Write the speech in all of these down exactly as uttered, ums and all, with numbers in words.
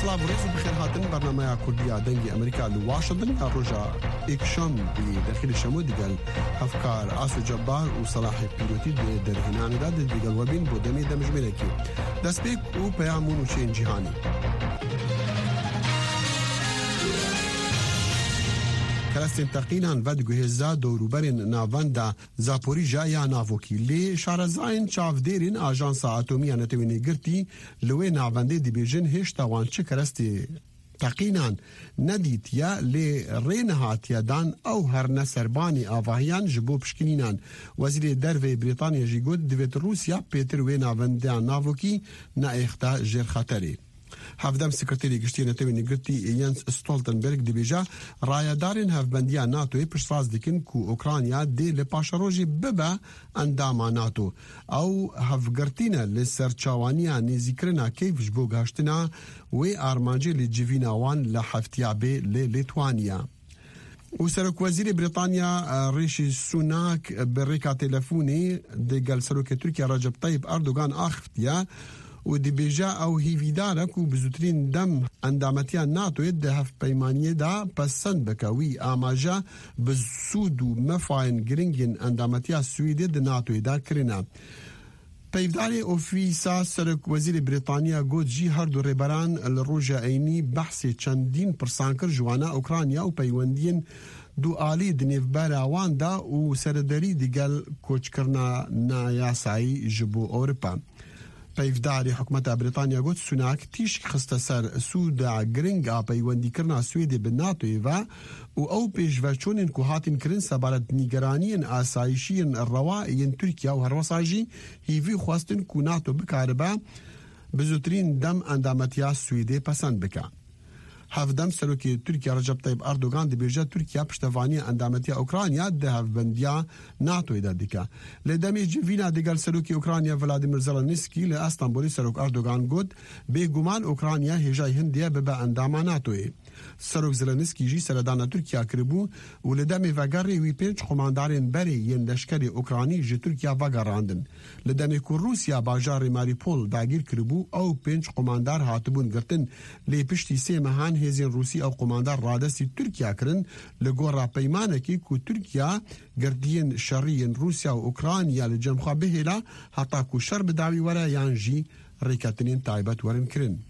سلام روز بخیر هاتن برنامه کردیا دنگی امریکا لواشنطن روجا اکشام بداخل الشمال دقل افكار عاصي جبار وصلاح بيروتي درهنان داد دقل وبين بودمي دمج ملكي دسبيك وبيامون وشين جهاني کلاسین تقینان ود گهزا دوروبرین ناوندا زاپوریژا یا ناوکی لی شارزاین چافدرین آژانس اتمی نتوینی گرتی لوی ناونده دی بیژن هش توان چه کلاستی تقینان ندیت یا لی رینهات یادان او هر نسربانی آواهیان جبو پشکنینان وزیر دروی بریتانیا جیگود دویت روسیا پیتر وی ناونده ناوکی نا اختا جر خطری هفدم سکرتری گشتی نتوینی گرتی یانس استولتنبرگ دی بیجا رایدارین هفبندیا ناتوی پشتراز دیکن کو اوکرانیا دی لپاشروجی ببا انداما ناتو او هفگرتینا لسرچاوانیا نیزیکرنا کیف جبو گاشتنا وی آرمانجی لجیوینا وان لحفتیابی للیتوانیا و سرک وزیر بریتانیا ریشی سوناک بریکا تلفونی دی گل سرک ترکیا رجب طیب اردوغان آخفتیا و دی بیجا او هیویداره کو بزوترین دم اندامتیا ناتو ده هف پیمانیه دا پسند بکوی آماجا بزود و مفاین گرینگین اندامتیا سویده ده ناتو دا کرنا پیفداری اوفیسا سرک وزیر بریتانیا گود جی هر دو ریبران الروژا اینی بحثی چندین پرسانکر جوانا اوکرانیا و پیوندین دو آلی دنیف باراوان دا و سرداری دیگل کوچ کرنا نایاسایی جبو اورپا پیفداری حکومت بریتانیا گفت سوناک تیش خسته سر سود گرینگ پیوندی کرنا سویدی به ناتوی و او او پیش ورچونین که هاتین کرن سبارت نیگرانین آسایشین روائین ترکیه و هر وساجی هیوی خواستن که ناتو بکاربا بزوترین دم اندامتیا سویدی پسند بکا. هفدم سروکی ترکیه رجب طیب اردوغان دی بیجا ترکیه پشتوانی اندامتیا اوکرانیا ده هفبندیا ناتوی دا دیکا. لدمی جوینا دیگر سروکی اوکرانیا ولادیمیر زلنسکی ل استانبولی سروک اردوغان گود به گمان اوکرانیا هجای هندیه به انداما ناتوی. سروک زلنسکی جی سردان ترکیه کربو و لدمی وگری وی پنج خماندارین بری ین لشکر اوکرانی جی ترکیه وگراندن. لدمی که روسیا باجار ماریپول داگیر کربو او پنج خماندار هاتبون گرتن لی پشتی سی مهان هزین روسی او قماندار رادسی ترکیه کرن لگورا پیمانه کی که ترکیه گردین شرین روسیا و اوکرانیا لجمخوا بهیلا حتا که شر بداوی ورا یانجی ریکتنین تایبت ورن کرن.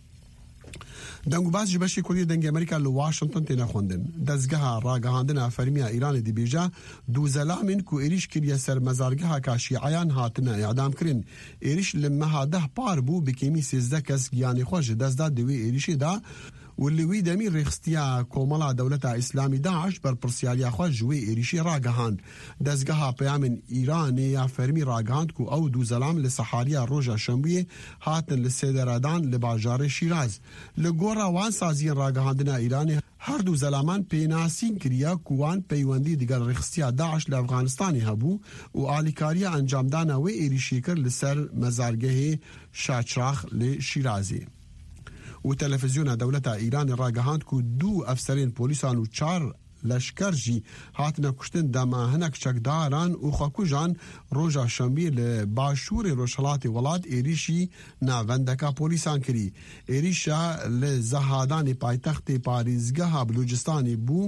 دنگو باز جبشی کلی دنگ امریکا لواشنطن تینا خوندن. دزگاه راگهاندن فرمیا ایران دی بیجا دو زلامین کو ایریش کلیه سر مزارگاه کا شیعیان هاتنه اعدام کرن. ایریش لمها ده پار بو بکیمی سیزده کس گیانی خوش دزداد دوی ایریشی دا واللي دمي رخستيا كومالا دولة إسلامي داعش بر برسياليا خوا جوي إيريشي راقهاند دزگها بيامن إيراني يا فرمي راقهاند كو أو دو زلام لسحاريا روجا شنبيه هاتن لسيدرادان لباجار شيراز لگورا وان سازين راقهاندنا إيراني هر دو زلامان پیناسین کریا کوان پیوندی دیگر رخصتیا داعش لافغانستانی هبو و آلیکاریا انجام دانا و ایریشی کر لسر مزارگه شاچراخ لشیرازی. و تلفزیون دولت ایران راگهاند که دو افسرین پولیسان و چار لشکر جی هاتنا کشتن دما هنک چکداران و خاکوجان روژا شنبی لباشور روشلات ولاد ایریشی ناوندکا پولیسان کری. ایریشا لزهادان پایتخت پاریزگاه بلوچستانی بو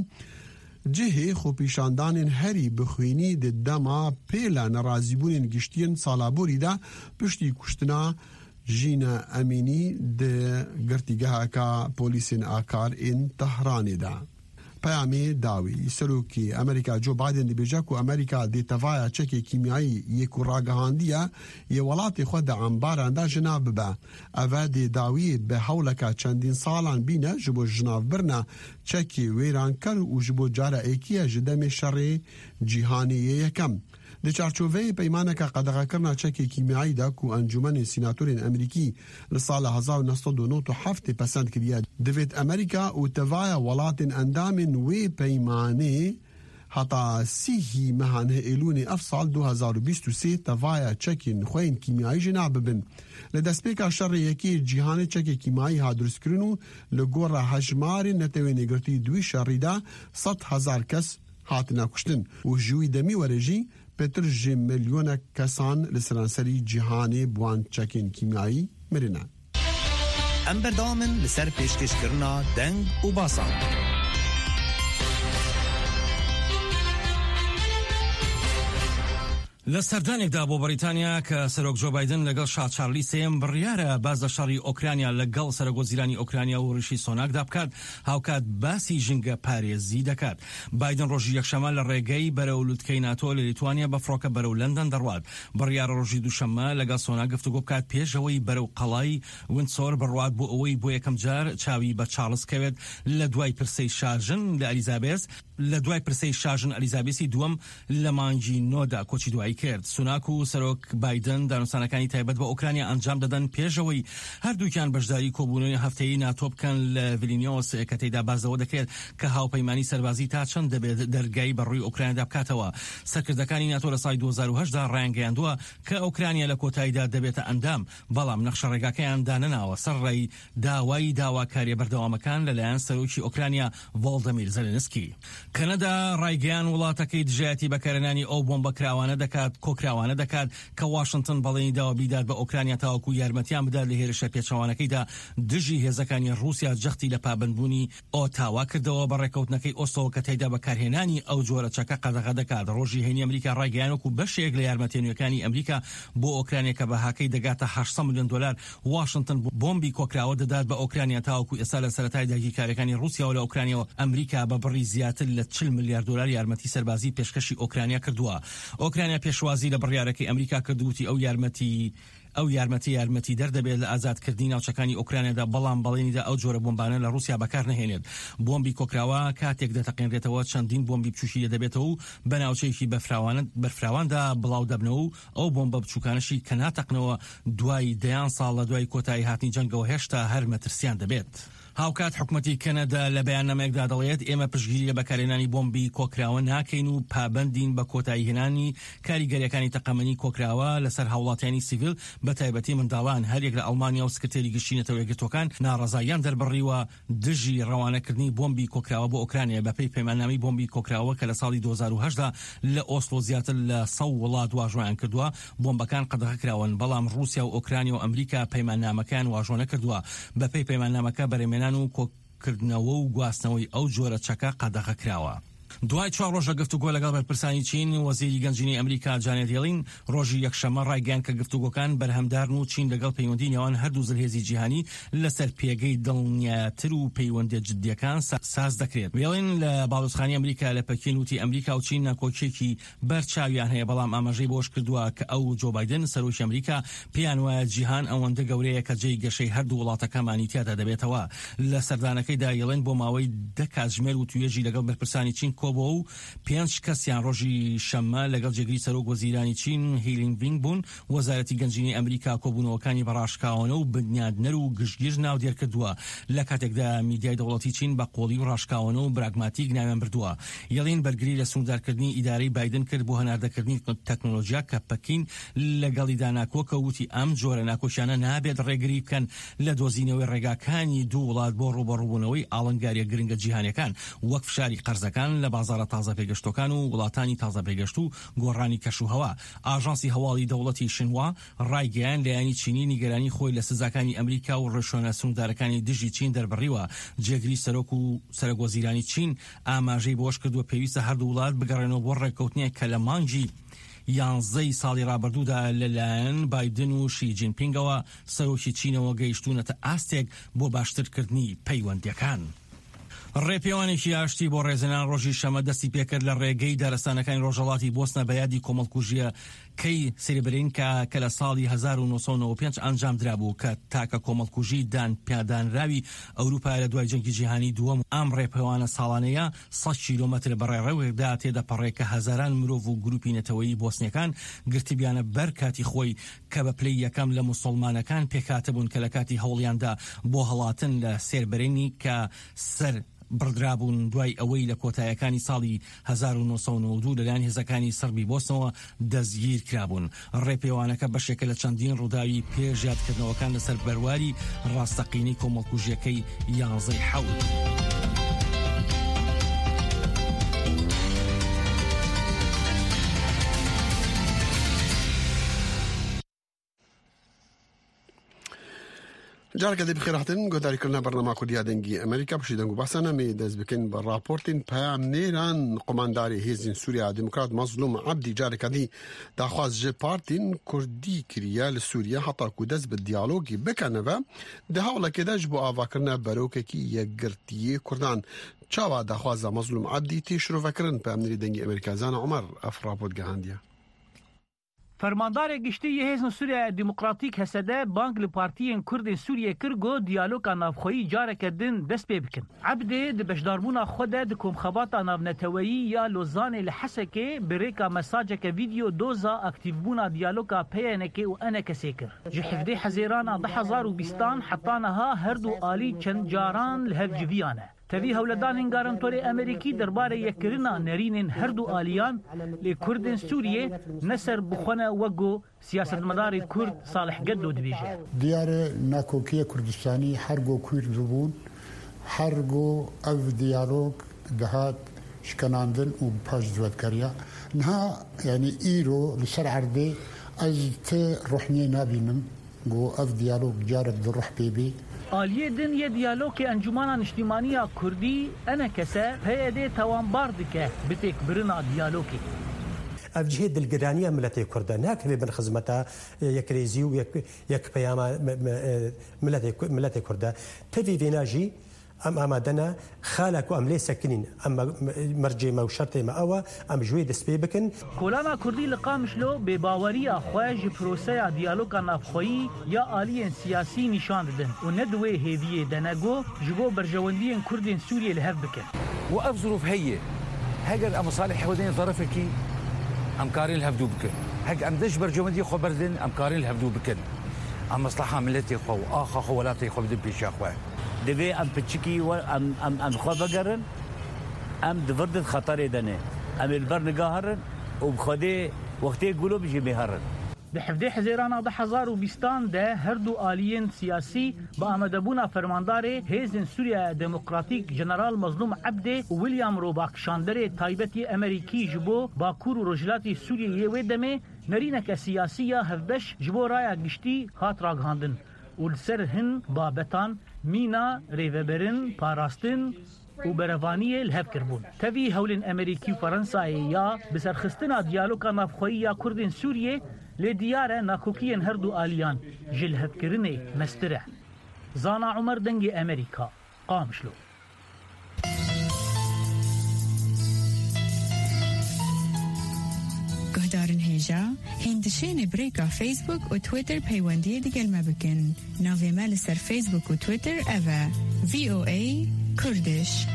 جهه خو پیشاندان هری بخوینی د دما پیلا نرازیبونین گشتین سالابوری دا پشتی کشتنا جینا امینی ده گرتیگاه کا پولیسین آکار این تهرانی دا. پیامی داوی سروکی امریکا جو بایدن دی بیجا کو امریکا دی توایا چکی کیمیایی یکو راگهاندیا یه ولات خود انباران دا جناب با اوه دی داوی به حولکا چندین سالان بینه جبو جناب برنا چکی ویران کر و جبو جارا ایکیه جدم شر جیهانی یکم. د چارچوبه پیمانه کا قدغه کرنا چکی کیمیایی دا کو انجمن سیناتورین امریکی لسال هزار و نهصد و نود و هفت پسند کریه دوید امریکا و توایا ولات اندامن وی پیمانه حتا سیهی مهانه ایلون افصال دو هزار و بیست و سه توایا چکین خوین کیمیایی جناب بن لدسپیکا شر یکی جیهان چکی کیمیایی ها درست کرنو لگور حجمار نتوی نگرتی دوی شریده ست هزار کس هاتنا کشتن و جوی دمی ورجی پتر جی میلیون کسان لسرانسری جهانی بوان چکین کیمیایی مرینن. ام بردامن لسر پیشکش کرنا دنگ و باسان. لە سەردانێکدا بۆ بەریتانیا کە سەرۆک جۆ بایدن لەگەڵ شا چارلی سێم بڕیارە باز لە شەڕی ئۆکرانیا لەگەڵ سەرۆکوەزیرانی ئۆکرانیا و ڕیشی سۆناکدا بکات، هاوکات باسی ژینگە پارێزی دەکات. بایدن ڕۆژی یەکشەمە لە ڕێگەی بەرەو لوتکەی ناتۆ لە لیتوانیا بە فڕۆکە بەرەو لەندەن دەڕوات. بڕیارە ڕۆژی دووشەممە لەگەڵ سۆناک گفتوگۆ بکات پێشەوەی بەرەو قەڵای وینسۆر بڕوات بۆ ئەوەی بۆ یەکەم جار چاوی بە چارلز کەوێت لە دوای پرسەی شاژن لە ئەلیزابێس لە دوای پرسەی شاژن ئەلیزابێسی دووەم لە مانگی نۆدا کۆچی دوایی کرد. سوناک و سەرۆک بایدن دانوستانەکانی تایبەت بە ئۆکرانیا ئەنجام دەدەن پێشەوەی هەردووکیان بەشداری کۆبوونەوەی هەفتەیی ناتۆ بکەن لە ڤیلنیۆس کە تێیدا بازەوە دەکرێت کە هاوپەیمانی سەربازی تا چەند دەبێت دەرگای بەڕووی ئۆکرانیادا بکاتەوە. سەرکردەکانی ناتۆ لە ساڵی دوو هەزار و هەشت دا ڕایانگەیاندووە کە ئۆکرانیا لە کۆتاییدا دەبێتە ئەندام، بەڵام نەخشە ڕێگاکەیان دانەناوە سەر ڕێی داوای داواکاریە بەردەوامەکان لەلایەن سەرۆکی ئۆکرانیا ڤۆڵدەمیر زەلێنسکی. کەنەدا ڕایگەیان وڵاتەکەی دژایەتی بەکارهێنانی ئەو بۆمبەکراوانە دەکات کۆکراوانە دەکات کە واشنگتن بەڵێنی داوە بیدات بە ئۆکرانیا تاوەکو یارمەتیان بدات لە هێرشە پێچەوانەکەیدا دژی هێزەکانی رووسیا جەختی لە پابندبوونی ئۆتاوا کردەوە بە ڕێکەوتنەکەی ئۆسلۆ کە تێیدا بەکارهێنانی ئەو جۆرە چەکە قەدەغە دەکات. ڕۆژی هێنی ئەمریکا ڕایگەیانوەکو بەشێک لە یارمەتێنویەکانی ئەمریکا بۆ ئۆکرانیا کە بە هاکەی دەگاتە هەشت سەد ملیۆن دۆلار واشنگتن بۆمبی کۆکراوە دەدات بە ئۆکرانیا تاوەکو ئێستا لە سەرەتای داگیرکاریەکانی رووسیا و لە ئۆکرانیا و ئەمریکا بە بڕی زیاتر لە چل ملیارد دۆلار یارمەتی سەربازی پێشکەشی ئۆکرانیا کردووە. ئۆکرانیا پێشوازی لە بڕیارەکەی ئەمریکا کردووتی ئەو یارمەتی ئەو یارمەتی یارمەتی دەردەبێت لە ئازادکردنی ناوچەکانی ئۆکرانیادا، بەڵام بەڵێنیدا ئەو جۆرە بۆمبانە لە رووسیا بەکار نهێنێت. بۆمبی کۆکراوە کاتێک دەتەقێنرێتەوە چەندین بۆمبی بچوشی دەبێتەوە و بە ناوچەیەکی بەرفراواندا بڵاو دەبنەوە و ئەو بۆمبە بچووکانشی کە ناتەقنەوە دوای دەیان ساڵ لە دوای کۆتایی هاتنی جەنگەوە هێشتا هەر مەترسیان دەبێت. هاوکات حکومەتی کەنەدا لە بەیاننامەیەکدا دەڵێت ئێمە پشتگیری لە بەکارهێنانی بۆمبی کۆکراوە ناکەین و پابەندین بە کۆتاییهێنانی کاریگەریەکانی تەقەمەنی کۆکراوە لەسەر هاوڵاتیانی سیڤیل بە تایبەتی منداڵان. هەرێک لە ئەڵمانیا و سکرتێری گشتی نەتەوە یەکگرتوەکان ناڕەزاییان دەربڕیوە دژی ڕەوانەکردنی بۆمبی کۆکراوە بۆ ئۆکرانیا بەپێی پەیماننامەی بۆمبی کۆکراوە کە لە ساڵی دوو هەزار و هەشت دا لە ئۆسلۆ زیاتر لە سەد وڵات واژۆیان کردووە. بۆمبەکان قەدەغە کراون، بەڵام رووسیا و ئۆکرانیا و ئەمریکا پەیماننامەکان واژۆ نەکردووە. بەپێی پەیماننامەکە بەرهەمهێنان و کردنەوە و گواستنەوەی ئەو جۆرە چەکە قەدەغە کراوە. دوای چوار ڕۆژە گفتوگۆ لەگەڵ بەرپرسانی چین، وەزیری گەنجینەی ئەمریکا جانێت یەڵین ڕۆژی یەکشەمە ڕایگەیاند کە گفتوگۆکان بەرهەمدارن و چین لەگەڵ پەیوەندی نێوان هەردوو زلهێزی جیهانی لەسەر پێگەی دڵنیاتر و پەیوەندی جددیەکان ساز دەکرێت. یەڵین لە باڵوسخانی ئەمریکا لە پەکین وتی ئەمریکا و چین ناکۆچێکی بەرچاویان هەیە، بەڵام ئاماژەی بۆش کردووە کە ئەو جۆ بایدن سەرۆکی ئەمریکا پێیان وایە جیهان ئەوەندە گەورەیە کە جێی گەشەی هەردوو وڵاتەکەمانی تیادا دەبێتەوە. لە سەردانەکەیدا یەڵین بۆ ماوەی دە کاتژمێر و توێژی لەگەڵ بەرپرسانی چین کۆبووە و پێنج کەسیان ڕۆژی شەممە لەگەڵ جێگری سەرۆک وەزیرانی چین هیلینڤینگ بوون. وەزارەتی گەنجینەی ئەمریکا کۆبوونەوەکانی بەڕاشکاوانە و بنیادنەر و گشتگیر ناودێر کردووە. لە کاتێکدا میدیای دەوڵەتی چین بە قۆڵی و ڕاشکاوانە و براگماتیک ناویان بردووە. یەڵین بەرگری لە سنوردارکردنی ئیدارەی بایدن کرد بۆ هەناردەکردنی تەکنۆلۆژیا کە پەکین لەگەڵیدا ناکۆکە وتی ئەم جۆرە ناکۆشیانە نابێت ڕێگری بکەن لە دۆزینەوەی ڕێگاکانی دوو وڵات بۆ ڕوبەڕووبوونەوەی ئاڵنگاریە گرنگە جیهانیەکان، وەک فشاری قەرزەکان لە بازاڕە تازە پێگەشتەکان و وڵاتانی تازە پێگەشت و گۆڕانی کەشوهەوا. ئاژانسی هەواڵی دەوڵەتی شینوا ڕایگەیان لایەنی چینی نیگەرانی خۆی لە سزاکانی ئەمریکا و ڕێشۆنە سنوردارەکانی دژی چین دەربڕیوە. جێگری سەرۆک و سەرۆکوەزیرانی چین ئاماژەی بۆش کردووە پێویستە هەردوو وڵات بگەڕێنەوە بۆ ڕێککەوتنێک کە لە مانگی یانزەی ساڵی ڕابردوودا لەلایەن بایدن و شی جینپینگەوە سەرۆکی چینەوە گەیشتوونەتە ئاستێک بۆ باشترکردنی پەیوەندیەکان. ڕێپێوانێکی ئاشتی بۆ ڕێزێنان ڕۆژی شەمە دەستی پێکرد لە ڕێگەی دارستانەکانی ڕۆژهەڵاتی بۆسنە بە یادی کۆمەڵکوژیە کەی سریبرینکە کە لە ساڵی هەزار و نۆ سەد و نۆڤە و پێنج ئەنجام درابوو کە تاکە کۆمەڵکوژی دان پیادانراوی ئەوروپا لە دوای جەنگی جیهانی دووەم. ئەم ڕێپێوانە ساڵانەیە سەد کیلۆمەتر بەڕێڕەوێکدا تێدەپەڕێت کە هەزاران مرۆڤ و گروپی نەتەوەیی بۆسنیەکان گرتیبیانە بەر کاتی خۆی کە بە پلەی یەکەم لە موسڵمانەکان پێکاتەبوون کە لە کاتی هەوڵیاندا بۆ هەڵاتن لە سێربەرێنی کە سەر بڕدرابوون دوای ئەوەی لە کۆتاییەکانی ساڵی هەزار و نۆ سەد و نۆڤە و دوو لەلایەن هێزەکانی سەربی بۆسنەوە دەستگیر کرابوون. ڕێپێوانەکە بەشێکە لە چەندین ڕووداوی پێشیادکردنەوەکان لەسەر بەرواری ڕاستەقینەی کۆمەڵکوژیەکەی یانزەی حەوت. جارك دي بخير حتن قداري كلنا برنامج كوديا دنجي أمريكا بشي دنجو بحثنا ميدز بكن بالرابورتين بام نيران قمانداري هيزن سوريا ديمقراط مظلوم عبدي جارك دي داخواز جي بارتين كردي كريا لسوريا حتى كودز بالديالوجي بكنفا ده حولا كده جبو آفاكرنا بروككي يقرتي كردان چاوا داخواز مظلوم عبدي تيشرو فكرن بام نيري دنجي أمريكا زانا عمر أفرابود جهانديا فرماندار گشتی هیزن سوریه دموکراتیک هسده بانک لپارتیین کرد سوریه کرگو دیالوگ نافخویی جاره کردن دست پی بکن. عبده د بشداربونا خود د کوم خبات ناف نتویی یا لوزان لحسکه بریکا مساجک ویدیو دوزا اکتیو بونا دیالوگا پینکه و انا کسیکر. جحفده حزیران ده هزار و بیستان حطانها هردو آلی چند جاران لهف جویانه. تبي هولدان انگارن توری امریکی درباره یکرنا نرینن هر دو آلیان لکردن سوریه نصر بخونه وگو سیاست مدار کرد صالح قدو دبیجه دیار ناکوکی کردستانی هرگو کرد زبون هرگو اف دیالوگ دهات شکناندن و پاش زود کریا نها يعني ايرو لسر عرضي از ت روحني نابينم جو اف دیالوگ جارك بالروح بيبي آلیه دن یه دیالوگ انجمن اجتماعی کردی انا کسا هیده توان باردکه بتک برنا دیالوگی. أفجه الجرانية ملتي كردان هكذا بن خدمتها يكريزي ويك يك بياما ملتي ملتي كردان تبي فيناجي أم أمادنا خالك وأم ليس سكنين أم مرجي ما وشرطي ما أوا أم جويد سبيبكن كولانا كردي لقامش له بباوريا خواج بروسيا ديالوغا نافخوي يا آليين سياسي نشان دن وندوي هذيه دناغو جبو برجواندين كردين سوريا لهف بكن وأف ظروف هي هاجر أم صالح حودين ظرفكي أم كارين الهفدو بكن هاج أم دش برجواندي خبردن أم كارين الهفدو بكن أم مصلحة ملتي خو آخا خوالاتي خو بدن بيش أخوان دوی ام پچکی و ام ام ام خواب بگرن ام دورد خطر دنه ام البر نگاهرن و بخوده وقتی گلو بجی بهرن بحفده حزیران ده هزار و بیستان ده هر دو آلیین سیاسی با آمدبونا فرماندار هیزن سوریا دموکراتیک جنرال مظلوم عبده و ویلیام روباکشاندر تایبتی امریکی جبو باکور و رجلاتی سوریه یه دمه نرینک سیاسیه هفدش جبو رایا گشتی هات راگهاندن ولسر هن بابتان مينا ريفبرن باراستن وبرفانية الهف كربون تبي هولن أمريكي وفرنساي يا بسرخستنا ديالوكا نافخوية كردين سوريا لديارة ناكوكيين هردو آليان جل هف كرني مسترح زانا عمر دنجي أمريكا قامشلو گهدارن هیجا هندشین بریکا فیسبوک و تویتر پیوندی دیگل مبکن ناوی مال سر فیسبوک و تویتر اوه وی او ای کردش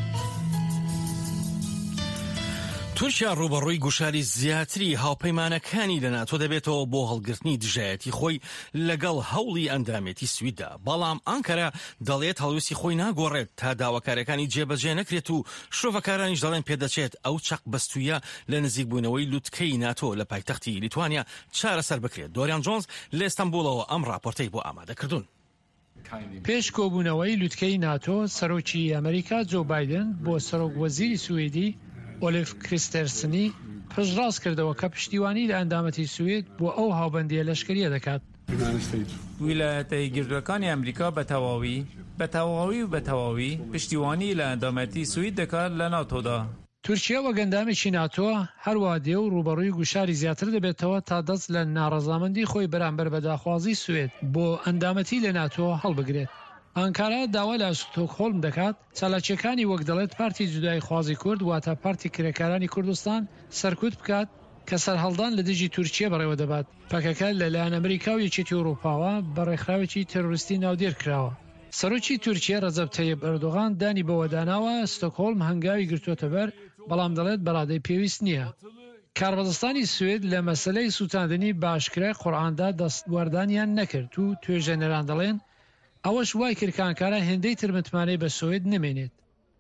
تورکیا ڕوبەڕووی گوشاری زیاتری هاوپەیمانەکانی لە ناتۆ دەبێتەوە بۆ هەڵگرتنی دژایەتی خۆی لەگەڵ هەوڵی ئەندامێتی سویددا بەڵام ئەنکەرە دەڵێت هەڵوێستی خۆی ناگۆڕێت تا داواکارەکانی جێبەجێ نەکرێت و شرۆڤەکارانیش دەڵێن پێدەچێت ئەو چەق بەستوویە لە نزیکبوونەوەی لوتکەی ناتۆ لە پایتەختی لیتوانیا چارەسەر بکرێت. دۆریان جۆنز لە ئێستەمبوڵەوە ئەم راپۆرتەی بۆ ئامادەکردوون. پێش کۆبوونەوەی لوتکەی ناتۆ سەرۆکی ئەمریکا جۆ بایدن بۆ سەرۆک وەزیری سوێدی ئۆلیف کریستەرسنی پشتڕاست کردەوە کە پشتیوانی لە ئەندامەتی سوێد بۆ ئەو هاوبەندیە لەشکریە دەکات. ویلایەتە یەکگرتوەکانی ئەمریکا بە تەواوی بە تەواوی و بە تەواوی پشتیوانی لە ئەندامەتی سوید دەکات لە ناتۆدا. تورکیا وەگەندامێکی ناتۆ هەروە دێ و ڕوبەڕووی گوشاری زیاتر دەبێتەوە تا دەست لە ناڕەزامەندی خۆی بەرامبەر بە داخوازی سوێد بۆ ئەندامەتی لە ناتۆ هەڵبگرێت. ئەنکارا داوا لە ستۆکهۆلم دەکات چالاکیەکانی وەک دەڵێت پارتی جودای خوازی کورد واتە پارتی کرێکارانی کوردستان سەرکوت بکات کە سەرهەڵدان لە دژی تورکیە بەڕێوە دەبات. پەکەکە لەلایەن ئەمریکا و یەکێتی ئەوروپاوە بە ڕێکخراوێکی تێڕۆریستی ناودێر کراوە. سەرۆکی تورکیە ڕەجەب تەیب ئەردۆغان دانی بەوە داناوە ستۆکهۆلم هەنگاوی گرتوۆتە بەر بەڵام دەڵێت بەڕادەی پێویست نییە. کاربەدەستانی سوێد لە مەسەلەی سوتاندنی باشکرای قورئاندا دەستوەردانیان نەکرد و توێژەنەران دەڵێن ئەوەش وای کردکانکارە هێندەی تر متمانەی بە سوێد نمێنێت.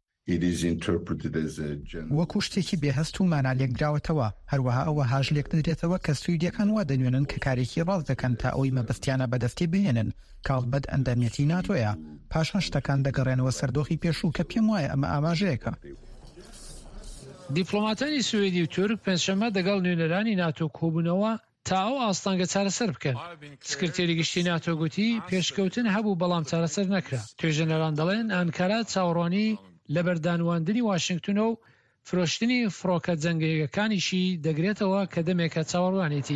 وەکو شتێکی بێهەست و مانالێکراوەتەوە هەروەها ئەوە هاژ لێک دەدرێتەوە کە سویدیەکان وا دەنوێنن کە کارێکی ڕاست دەکەن تا ئەوەی مەبەستیانە بەدەستی بهێنن کاڵبەت ئەندامەتی ناتۆیە پاشان شتەکان دەگەڕێنەوە سەردۆخی پێشوو کە پێم وایە ئەمە ئاماژەیەکە. دیپلۆماتانی سوێدی و تورک پێنجشەممە دەگەڵ نوێنەرانی ناتۆ کۆبوونەوە تا ئەو ئاستانگە چارەسەر بکەن. سکرتێری گشتی ناتۆ گوتی پێشکەوتن هەبوو بەڵام چارەسەر نەکرا. توێژەنەران دەڵێن ئەنکارا چاوەڕوانی لە بەردانواندنی واشنگتنە و فرۆشتنی فڕۆکە جەنگەکانیشی دەگرێتەوە کە دەمێکە چاوەڕوانێتی.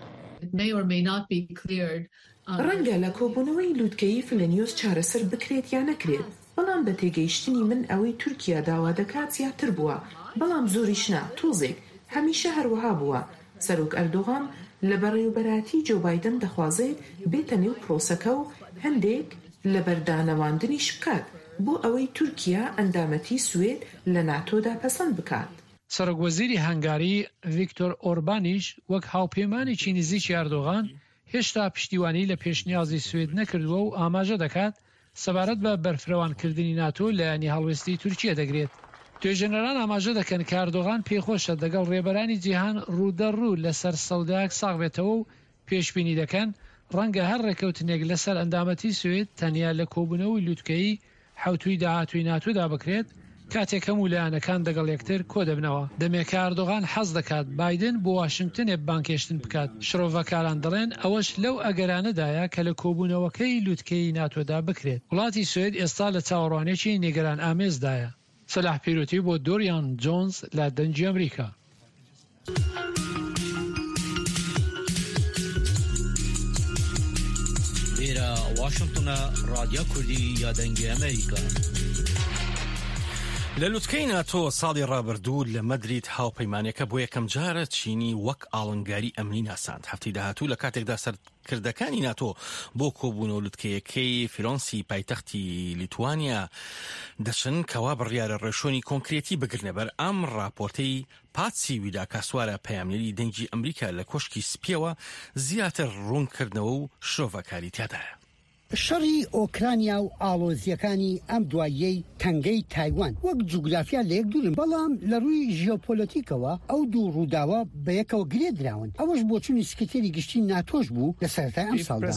ڕەنگە لە کۆبوونەوەی لووتکەی فلەنیۆس چارەسەر بکرێت یا نەکرێت، بەڵام بە تێگەیشتنی من ئەوەی تورکیا داوا دەکات زیاتر بووە، بەڵام زۆریشنا تۆزێک هەمیشە هەروەها بووە. سەرۆک ئەردۆغان لە بەڕێوەبەراتی جۆ بایدن دەخوازێت بێتە نێو پرۆسەکە و هەندێک لە بەردانەواندنیش بکات بۆ ئەوەی تورکیا ئەندامەتی سوێد لە ناتۆدا پەسەند بکات. سەرۆکوەزیری هەنگاری ڤیکتۆر ئۆربانیش وەک هاوپەیمانێکی نزیکی ئەردۆغان هێشتا پشتیوانی لە پێشنیازی سوێد نەکردووە و ئاماژە دەکات سەبارەت بە بەرفرەوانکردنی ناتۆ لە ینی هەڵوێستی تورکیا دەگرێت. توێژەنەران ئاماژە دەکەن کە ئەردۆغان پێخۆشە دەگەڵ ڕێبەرانی جیهان ڕوودەڕوو لەسەر سەوداک ساغ بێتەوە و پێشبینی دەکەن ڕەنگە هەر ڕێکەوتنێک لەسەر ئەندامەتی سوێد تەنیا لە کۆبوونەوەی لووتکەی حوتوی داهاتووی ناتۆدا بکرێت کاتێک هەموو لایەنەکان دەگەڵ یەکتر کۆ دەبنەوە. دەمێکە ئەردۆغان حەز دەکات بایدن بۆ واشنگتنێ بانکێشتن بکات. شرۆڤەکاران دەڵێن ئەوەش لەو ئەگەرانەدایە کە لە کۆبوونەوەکەی لووتکەی ناتۆدا بکرێت. وڵاتی سوێد ئێستا لە چاوەڕوانێکی نیگەران ئامێزدایە. سەلاح پیرۆتی بۆ دۆریان جۆنز لە دەنجی ئەمریکا. لێرە واشنگتنە رادیۆ کوردی یادەنگی ئەمریکا. لە لووتکەی ناتۆ ساڵی ڕابردوو لە مەدرید هاوپەیمانەکە بۆ یەکەم جارە چینی وەک ئاڵنگاری ئەمنی ناساند. هەفتەی داهاتوو لە کاتێکدا سەرکردەکانی ناتۆ بۆ کۆبوونەوە لووتکەیەکەی فیرۆنسی پایتەختی لیتوانیا دەچن کەوا بڕیارە ڕێشۆنی کۆنکرێتی بگرنە بەر ئەم راپۆرتەی پاتسی ویدا کاسوارە پەیامنەری دەنگی ئەمریکا لە کۆشکی سپیەوە زیاتر ڕوونکردنەوە و شۆڤەکاری تیادایە. شەڕی ئۆکرانیا و ئاڵۆزیەکانی ئەم دواییەی تەنگەی تایوان وەک جوگرافیا لە یەک دوورن، بەڵام لە ڕووی ژیۆپۆلیتیکەوە ئەو دوو ڕووداوە بە یەکەوە گرێ دراون. ئەوەش بۆ چوونی سکرتێری گشتی ناتۆش بوو لە سەرەتای ئەم ساڵدا.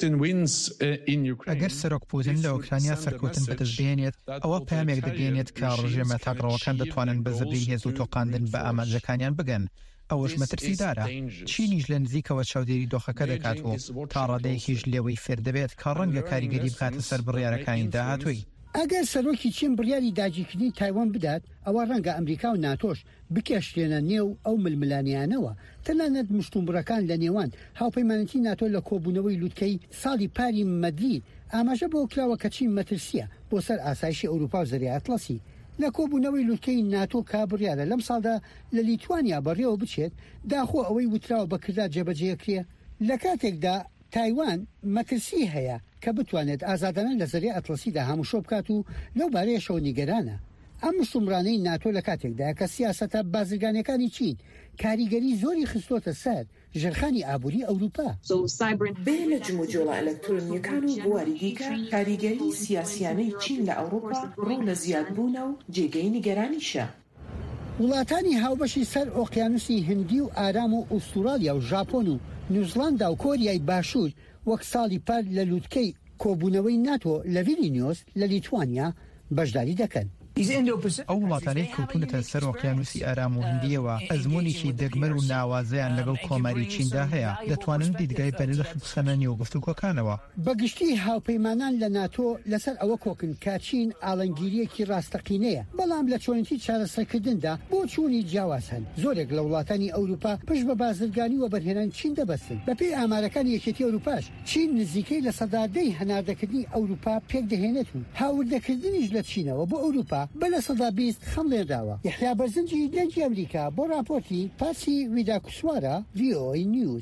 ئەگەر سەرۆک پوتین لە ئۆکرانیا سەرکەوتن بەدەستبێنێت، ئەوە پامێک دەگەێنێت کە ڕژێمە تاگڕەوەکان دەتوانن بە زەبری هێز و تۆقاندن بە ئامانجەکانیان بگەن. ئەوەش مەترسیدارە. چینیش لە نزیکەوە چاودێری دۆخەکە دەکات و تا ڕادەیەکیش لێوەی فێر دەبێت کە ڕەنگە کاریگەری بکاتە سەر بڕیارەکانی داهاتووی. ئەگەر سەرۆکی چین بڕیاری داگیرکردنی تایوان بدات، ئەوە ڕەنگە ئەمریکا و ناتۆش بکێشتێنە نێو ئەو ململانیانەوە. تەنانەت مشتومڕەکان لە نێوان هاوپەیمانەتی ناتۆ لە کۆبوونەوەی لووتکەی ساڵی پاری مەدرید ئاماژە بۆ کراوە کە چین مەترسیە بۆ سەر ئاسایشی ئەوروپا و زەریای ئەتڵەسی. لە کۆبوونەوەی لووتکەی ناتۆ کابڕیارە لەم ساڵدا لە لیتوانیا بەڕێوە بچێت داخۆ ئەوەی وتراوە بەکردار جێبەجێکرێ. لە کاتێکدا تایوان مەترسی هەیە کە بتوانێت ئازادانە لە زەریای ئەتڵەسیدا هەمووشۆ بکات و لەو بارەیەشەوە نیگەرانە. ئەم مشتومڕانەی ناتۆ لە کاتێکدا کە سیاسەتە بازرگانەکانی چین کاریگەری زۆری خستۆتە سەر ژێرخانی ئابووری ئەوروپا. بێ لە جموجۆڵە ئەلەکترۆنیەکان و بواری دیکە کاریگەری سیاسیانەی چین لە ئەوروپا ڕوو لە زیادبوونە و جێگەی نیگەرانیشە. وڵاتانی هاوبەشی سەر ئۆقیانوسی هندی و ئارام و ئوستورالیا و ژاپۆن و نیوزیلاندا و کۆریای باشوور وەک ساڵی پار لە لووتکەی کۆبوونەوەی ناتۆ لە ڤیلنیۆس لە لیتوانیا بەشداری دەکەن. ئەو وڵاتانەی کەوتونەتە سەر ئۆقیانوسی ئارام و هندیەوە ئەزمموونێکی دەگمەر و ناوازەیان لەگەڵ کۆماری چیندا هەیە، دەتوانن دیدگای بەنرخ بخەنە نێو گفتوگۆکانەوە. بەگشتی هاوپەیمانان لە ناتۆ لەسەر ئەوە کۆکن کاچین ئاڵنگیریەکی ڕاستەقینەیە، بەڵام لە چۆنیتی چارەسەرکردندا بۆ چوونی جیاواز هەن. زۆرێک لە وڵاتانی ئەوروپا پشت بە بازرگانی و بەرهێنان چین دەبەستن. بەپێی ئامارەکانی یەکێتی ئەوروپاش چین نزیکەی لە سەدادەی هەناردەکردنی ئەوروپا پێک دەهێنێت و هاوردەکردنیش لە چینەوە بۆ ئەوروپا بە لە سەدا بیست خەم لێداوە. یحیا بەرزنجی دەنجی ئەمریکا بۆ راپۆرتی پاسی ویدا کوسوارە ڤی ئۆ ئەی نیوز.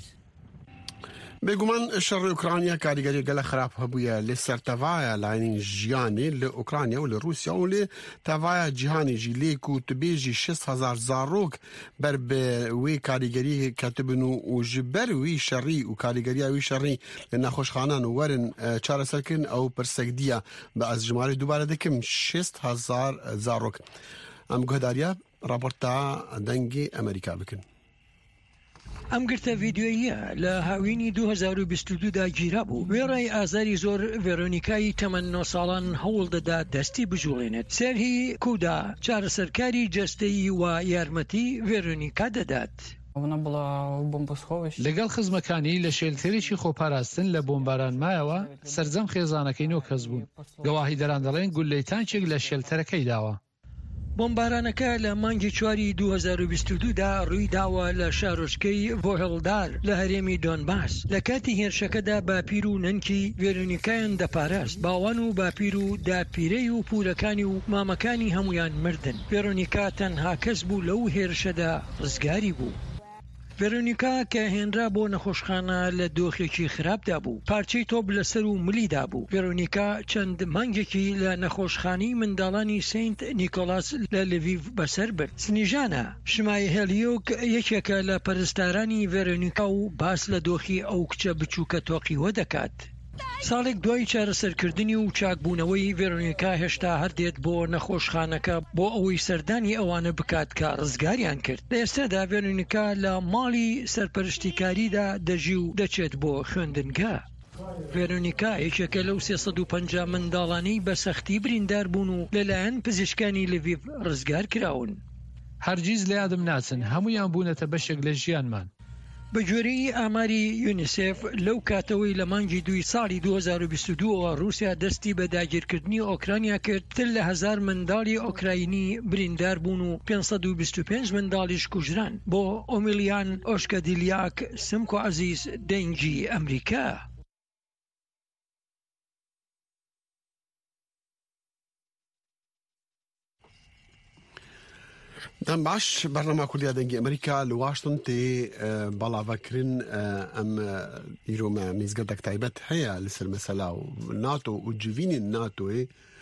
بێگومان شەڕی ئوکرانیا کاریگەری گەلە خراپ هەبووە لێ سەر تەڤایە لاینی ژیانی لە ئوکرانیا و لە رووسیا و لێ تەڤایە جیهانیژی لێک و تبێژی شەست هەزار زارۆک بەر بە وێ کاریگەری کەتبن و ji ber wî şerî û karîgeriya wî şerî li nexweşxanan û werin çareserkirin ew pirsek diye bi ez ji malê dubare dikim şêst hezar zarok. Em guhdariya raporta dengê Amerîka bikin. ئەم گرتە ڤیددیۆیە لە هاوینی دوو هەزار و بیست و دوو دا گیرا بوو. وێڕای ئازاری زۆر ڤێرۆنیکای تەمەن نۆ ساڵان هەوڵ دەدا دەستی بژوڵێنێت. سێرهی کودا چارەسەرکاری جەستەیی و یارمەتی ڤێرۆنیکا دەدات. لەگەڵ خزمەکانی لە شێلتێرێکی خۆپاراستن لە بۆمباران مایەوە سەرجەم خێزانەکەی نۆ کەس بوون. گەواهی دەران دەڵێن گولەی تانکێک لە شێلتەرەکەی داوە. بۆمبارانەکە لە مانگی چواری دوو هەزار و بیست و دوو دا ڕووی داوە لە شارۆچکەی ڤۆهڵدار لە هەرێمی دۆنباس. لە کاتی هێرشەکەدا باپیر و نەنکی ڤێرۆنیکایان دەپاراست. باوان و باپیر و داپیرەی و پولەکانی و مامەکانی هەمویان مردن. ڤێرۆنیکا تەنها کەس بوو لەو هێرشەدا ڕزگاری بوو. ڤێرۆنیکا کە هێنرا بۆ نەخۆشخانە لە دۆخێکی خراپدا بوو. پارچەی تۆپ لەسەر و ملیدا بوو. ڤێرۆنیکا چەند مانگێکی لە نەخۆشخانەی منداڵانی سینت نیکۆلاس لە لڤیڤ بەسەر برد. سنیژانە شمای هێلیۆک یەکێکە لە پەرستارانی ڤێرۆنیکا و باس لە دۆخی ئەو کچە بچووکە تۆقیوە دەکات. ساڵێک دوای چارەسەرکردنی و چاکبوونەوەی ڤێرۆنیکا هێشتا هەردێت بۆ نەخۆشخانەکە بۆ ئەوەی سەردانی ئەوانە بکات کە ڕزگاریان کرد. لە ئێستادا ڤێرۆنیکا لە ماڵی سەرپەرشتیکاریدا دەژی و دەچێت بۆ خوێندنگا. ڤێرۆنیکا یەکێکە لەو سێسەد و پەنجا منداڵانەی بە سەختی بریندار بوون و لەلایەن پزیشکانی لڤیڤ ڕزگار کراون. هەرگیز لە یادم ناچن، هەمویان بوونەتە بەشێک لە ژیانمان. بە گوێرەی ئاماری یونیسف لەو کاتەوەی لە مانگی دوی ساڵی دوو هەزار و بیست و دووەوە رووسیا دەستی بە داگیرکردنی ئۆکرانیا کرد، تر لە هەزار منداڵی ئۆکراینی بریندار بوون و پێنج سەد و بیست و پێنج منداڵیش کوژران. بۆ ئۆمیلیان ئۆشکەدیلیاک سمکۆ عەزیز، دەنگی ئەمریکا. دەم باش بەرنامە کوردیا دەنگی ئەمریکا لە واشنتن تێ بەڵاوەکردن ئەم ئیرۆمە میزگەدەک تایبەت هەیە لەسەر مەسەلا و ناتۆ و جوینی ناتۆی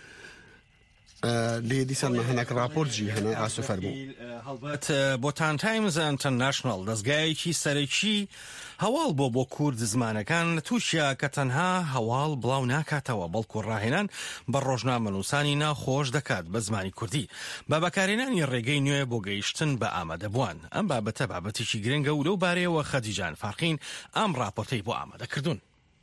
لێ دیسان هەناک راپۆرتجی هەنە ئاسو فەرموو هەڵبەت بۆتان تایمز ئینتەرناشنڵ دەستگایەکی سەرەکی هەواڵ بۆ بۆ کورد زمانەکان تووشیا کە تەنها هەواڵ بڵاو ناکاتەوە بەڵکو ڕاهێنان بە ڕۆژنامەنووسانی ناخۆش دەکات بە زمانی کوردی بە بەکارهێنانی ڕێگەی نوێ بۆ گەیشتن بە ئامادەبووان. ئەم بابەتە بابەتێکی گرنگە و لەو بارەیەوە خەدیجان فارقین ئەم راپۆرتەی بۆ ئامادەکردوون.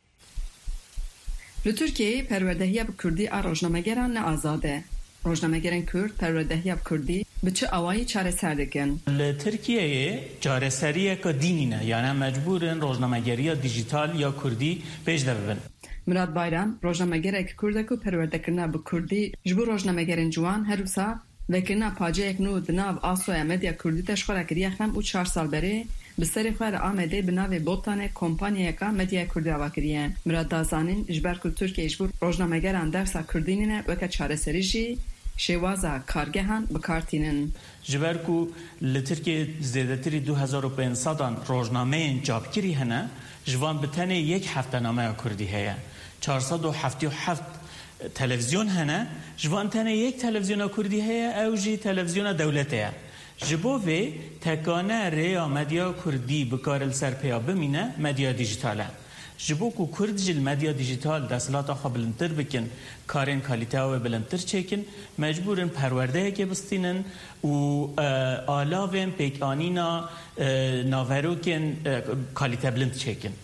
لە تورکیە پەروەردەهیە بە کوردی ئا ڕۆژنامەگەران نەئازادە. ڕۆژنامەگەران کورد پەروەردەهیە بە کوردی بچ ئەوایی چارەسەر دەکەن. لە تورکیەیە چارەسەریەکە دینینە یانە مەجبورن ڕۆژنامەگەریە دیجیتال یا کوردی پێش دەبن. مراد بایرام ڕۆژنامەگەرێک کوردێک و پەروەردەکردنا بە کوردی ji bo ڕۆژنامەگەرên ciwan herûsa vekirina paceyek nû di nav Asoya Medya Kurdî teşxwara kiriye xem û çar sal berê bi serê xwe li Amedê bi navê Botanê kompanyayeka Medya Kurdî ava kiriye. Mirad dazanîn ji ber ku Tirkiye ji bo ڕۆژنامەگەران dersa Kurdî nîne weke çareserî jî şêwaza kargehan bikartînin. Ji ber ku li Tirkiye zêdetirî du hezar û pênc sedan rojnameyên çapkirî hene ji van bi tenê yek heftenameya Kurdî heye. çar sed û heftî û heft televizyon hene ji van tenê yek televizyona Kurdî heye ew jî televizyona dewletê ye. Ji bo vê tekane rêya medya Kurdî bikare li ser pêya bimîne medya dijîtal e. Ji bo ku Kurd jî li medya dijîtal desthilata xwe bilindtir bikin, karên kalîteya wê bilindtir çêkin, mecbûrin perwerdeyekê bistînin û alavên pêkanîna naverokên kalîte bilind çêkin.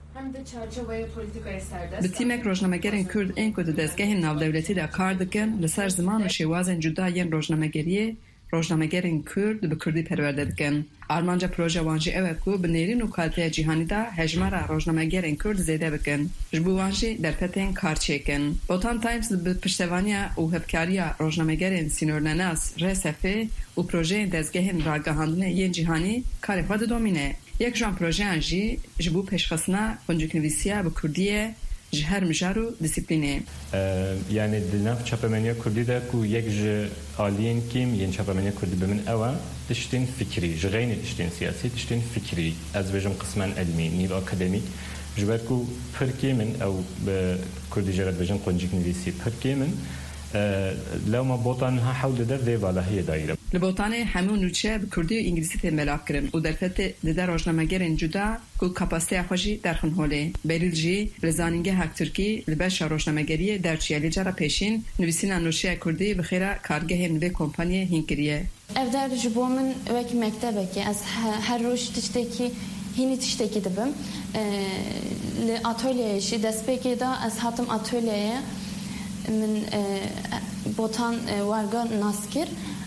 Bi tîmek rojnamegerên Kurd ên ku di dezgehên navdewletî de kar dikin li ser ziman û şêwazên cuda yên rojnamegeriyê rojnamegerên Kurd bi Kurdî perwerde dikin. Armanca proje wan jî ew e ku bi nêrîn û kaliteya cîhanî de hejmara rojnamegerên Kurd zêde bikin. Ji bo wan jî derpetên kar çêkin. Botan Times bi piştevaniya û hevkariya rojnamegerên Sînornenas R S F û projeyên dezgehên ragihandinê yên cîhanî karê xwe didomîne. Yek jan projeyan jî ji bo pêşxistina xuncukinivîsiya bi Kurdiyê ji her mijar û disiplînê. Yani di nav çapemeniya Kurdî de ku yek ji aliyên kêm yên çapemeniya Kurdî bimin ew e tiştên fikrî, ji xeynê tiştên siyasî, tiştên fikrî, ez bêjim qismen edmî, nîv akademîk, ji ber ku pir kêmin ew bi Kurdî jê re dibêjin xuncukinivîsî pir kêmin, lewma botan ha hewle de vê valahiyê dayîre. Li Botanê hemû nûçe bi Kurdî û îngilîzî tê melav kirin û derfetê dide rojnamegerên cuda ku kapasiteya xwe jî derxin holê. Berîl jî li zanîngehek Tirkî li beşa rojnamegeriyê derçiye lê cara pêşîn nivîsîna nûçeya Kurdî bi xêra kargehên vê kompanyê hîn kiriye. Ev der ji bo min wek mektebekê ez her roj tiştekî hînî tiştekî dibim. Li atölyeyê jî destpêkê da ez hatim atölyeye min botan warga nas kir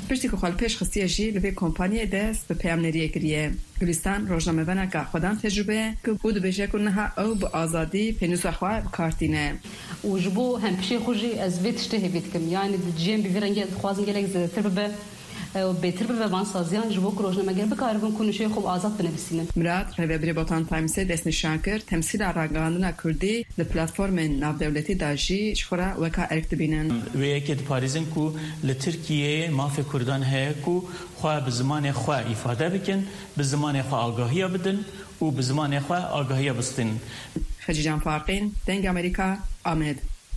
پشتی که خال پیش خستی جی لبی کمپانی دست به پیام نریه کریه گلستان روزنامه بنا که خودم تجربه که بود بشه کنها او با آزادی پنوس خواه بکارتینه وجبو هم بشي خوجي از فيت اشتهي بيتكم يعني جيم بفيرنجي خوازن جلك زي تربه بتربه بان سازیان جبو کروجنه مگر بکاربون کنوشی خوب آزاد بنویسین مراد ریبری بوتان تایمز دست نشان کرد تمثیل راگاندنا کردی د پلتفرم ناو دولتی داجی شخورا وکا ارکتبینن و یکی پاریزن کو لترکیه مافی کردان هه کو خو به زمان خو ifade بکن به زمان خو آگاهی بدن و به زمان خو آگاهی بستن خجیجان فارقین دنگ امریکا آمد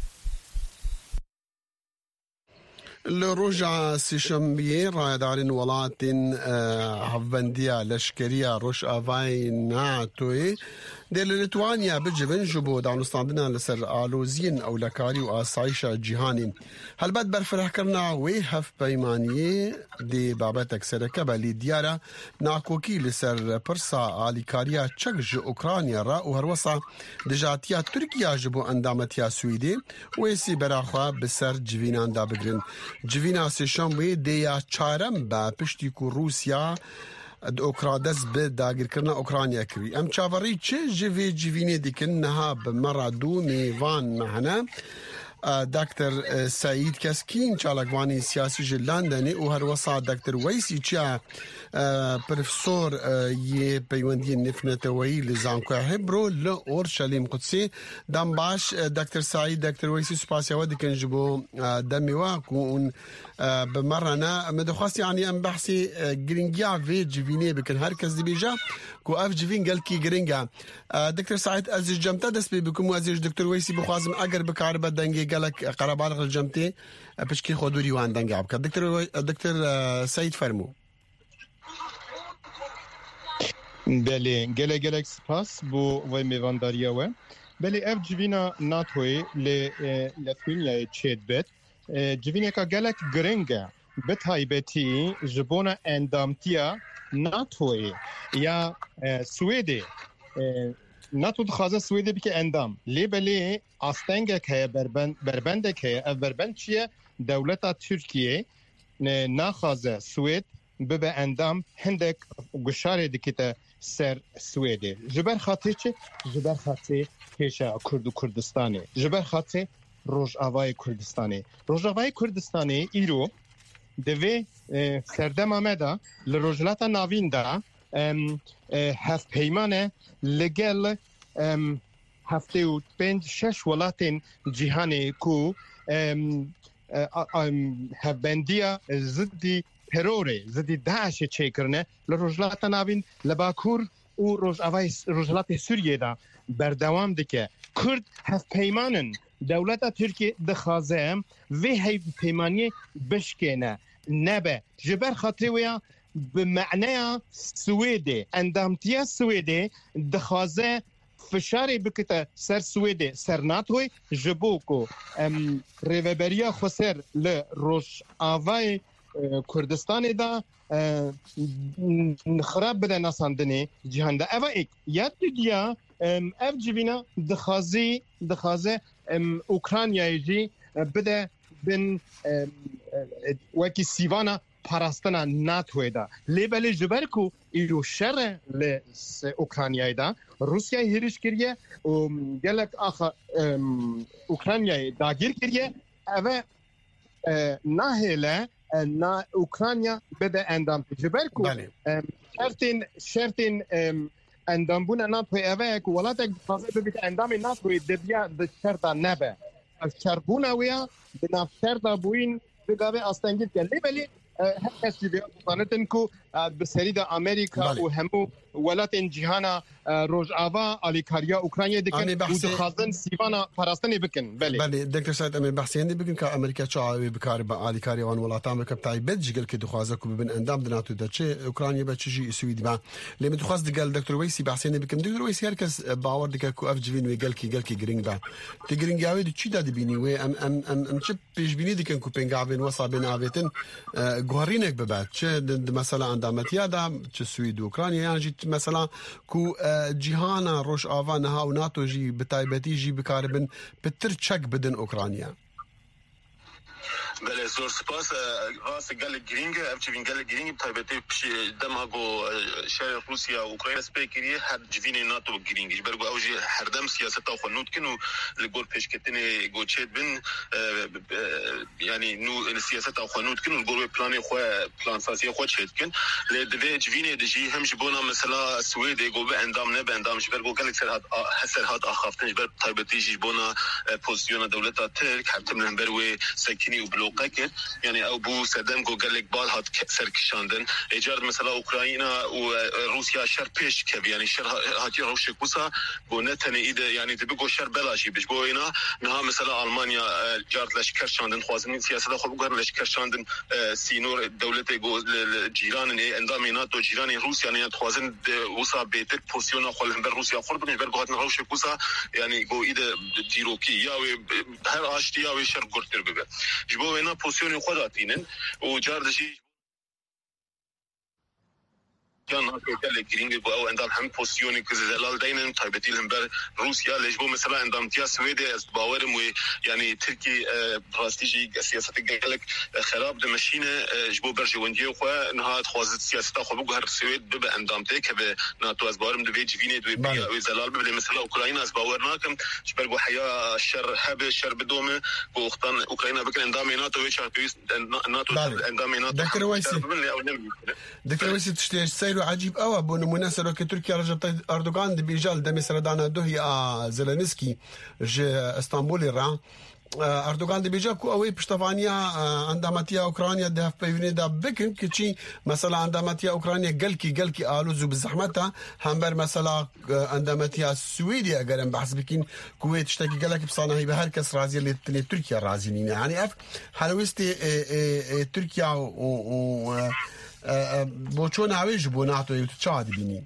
لروجا سيشمبيه رايدارين ولاتين هفبندية لشكرية روش آفاي ناتوي دل لتوانيا بجبن جبو دانستاندنا لسر آلوزين أو لكاري وآسايشة جيهاني هل بد برفرح كرنا ويهف بيمانية دي بابتك سركبة لديارة ناكوكي لسر برسا آليكاريا تشكج أوكرانيا را وهروسا دجاتيا تركيا جبو اندامتيا سويدي ويسي براخوا بسر جوينان دا بگرن جوینا سشنبه دیا چارم با پشتی کو روسیا اوکرادس به داگیر کرنا اوکرانیا کری ام چاوری چه جوی جوینه دیکن نها بمرا دو میوان مهنا دکتر سعید کسکین چالکوانی سیاسی جلندنی و هر وسا دکتر ویسی چا پروفسور یه پیوندی نفنتوی لزانکو هبرو لأورشلیم قدسی دم باش دکتر سعید دکتر ویسی سپاسیا ودی کن جبو دمیوا کون بمرنا مدخواست يعني ام بحثي جرينجا في جويني بكن هركز دي بيجا كو اف جوين قال كي جرينجا دكتور سعيد ازج جمتا دس بكم ازج دكتور ويسي بخوازم اگر بكاربه دنگي قالك قرابالغ الجمتي بشكي خدوري وان دنگي عبك دكتور دكتور سعيد فرمو بله گله گله سپاس بو وی میوانداریا و بله اف جوینا ناتوی ل لتوینیا چید بت جوینیا کا گلک گرنگا بتایبتی جبونا اندامتیا ناتوی یا سویدی ناتو دخوازه سویدی بکی اندام لی بلی آستنگه که بربند بربنده که اف بربند چیه دولتا ترکیه ناخوازه سوید ببه اندام هندک گشاره دکیت سر سویدی جبر خاطر چه؟ جبر خاطر پیشا کرد و کردستانی جبر خاطر روجاوای کردستانی روجاوای کردستانی ایرو دوی سردم آمده لروجلاتا ناوین دا هفت پیمانه لگل هفته و پنج شش ولاتین جیهانی کو هفبندیا زدی تروره زدی داعش چه کرنه لروجلاتا ناوین لباکور و روجاوای روجلات سوریه دا بردوام دکه کرد هفت پیمانن دولت ترکیه دخوازه و هی پیمانی بشکنه نبه جبر خاطر ویا به معنی سویده اندامتیا سویده دخوازه فشاری بکته سر سویده سر ناتوی جبوکو ریوبریا خسر ل روش آوای کردستان دا خراب بده ناساندنی جهان دا اوه ایک یاد دیا اف جوینا دخوازی دخوازه اوکرانیای جی بده بن وکی سیوانا پاراستنا ناتوی دا لیبل جبرکو ایرو شر ل اوکرانیای دا روسیا هیرش کریه و گلک آخا اوکرانیای داگیر کریه اوه ناهله نا اوکرانیا بده اندام جبرکو شرطین شرطین اندام بونا ناتوی اوه که ولاتک فازه ببیت اندام ناتوی دبیا ده شرطا نبه شربونا ویا بنا شرطا بوین بگاوه استنگید که لیبلی هر کسی بیاد بانتن که بسری دا امریکا و همو ولات جهانا روجاوا آلیکاریا اوکراینیا دکن و دخوازن سیوانا پاراستنی بکن بله بله دکتر سعید امی بحثی هندی بکن که امریکا چاوی بکار با آلیکاریا وان ولات امریکا بتاعی بد جگل که دخوازه که ببین اندام دناتو دا چه اوکراینیا با چجی سویدی با لیمت دخواز دگل دکتر ویسی بحثی هندی بکن دکتر ویسی هر کس باور دکه که اف جوین وی گل کی گل کی گرینگ با تی گرینگ یاوی دو چی دادی بینی و ام ام ام ام چه پیش بینی دکن که پنگاوین وصا بین آویتن گوهرینک بباد چه مثلا اندامتیا دا چه سوید اوکراینیا یعنی جیت مثلا کو جهانا روش آوان ها و ناتو جی بتایبتی جی بکاربن بتر چک بدن اوکراینیا بله زور سپاس راست گل گرینگ افچوین گل گرینگ تایبتی دماغو شهر روسیا اوکراین سپیکری هر جوین ناتو گرینگ برگو اوجی هر دم سیاست او خنوت کنو لگور پیشکتنی گوچید بن یعنی نو سیاست او خنوت کنو لگور پلان خو پلان سازی خو چید کن لدوی جوین دجی هم جبونا مثلا سوید گو به اندام نه به اندام برگو گل سرحد سرحد اخافتن بر تایبتی جبونا پوزیشن دولت ترک حتی من بروی سکنی و بلوقه کرد یعنی او بو سدم گو گلک بال هات سرکشاندن ایجاد مثلا اوکراین و روسیا شر پیش که یعنی شر هاتی روش کوسا بو نتنه ایده یعنی تبي گو شر بلاشی بش بو اینا نه مثلا آلمانیا جارت لشکر شاندن خوازن سیاست خو بو لشکر شاندن سینور دولت گو جیران اندام ناتو جیران روسیا نه خوازن وسا بهتر پوزیشن خو بر روسیا خو بن بر گو روش کوسا یعنی گو ایده دیروکی یا هر اشتیا و شر گرتر بگه جبو اینا پوزیشن خوداتینن و جاردشی كان هكا جرينج بو او اندام هم بوزيشن كزلال داينن تايبتيلهم بر روسيا لجبو مثلا اندام تيا سويدي از باورم يعني تركي براستيجي سياسه جالك خراب دمشينه جبو برجونديه خو نهاد خوازت سياسه خو بو هر سويد به اندام تك به ناتو از باورم دبي جيفيني دو بي زلال به مثلا اوكرانيا از باورناكم جبرغو حيا شر هب شر بدومه بو اختان اوكرانيا بكن اندام ناتو ويشاربيس ناتو اندام ناتو دكر ويسي دكر ويسي تشتي عجيب أوي بنمونة سلوك تركيا رجل أردوغان دبيجال دمي سردانا دوهي زيلينسكي ج اسطنبول را أردوغان دبيجا كو أوي بشتفانيا عندما أوكرانيا ده في بيني ده بكن كشي مثلا عندما أوكرانيا قلكي قلكي آلوزو بزحمتها همبر مثلا عندما سويديا قرن بحث بكين كويت اشتكي قالك بصانه هي بهر كس رازي اللي تركيا رازيين يعني أف حلوستي تركيا و بۆ چۆن ناوێژ بۆ ناتۆی چا دەبینی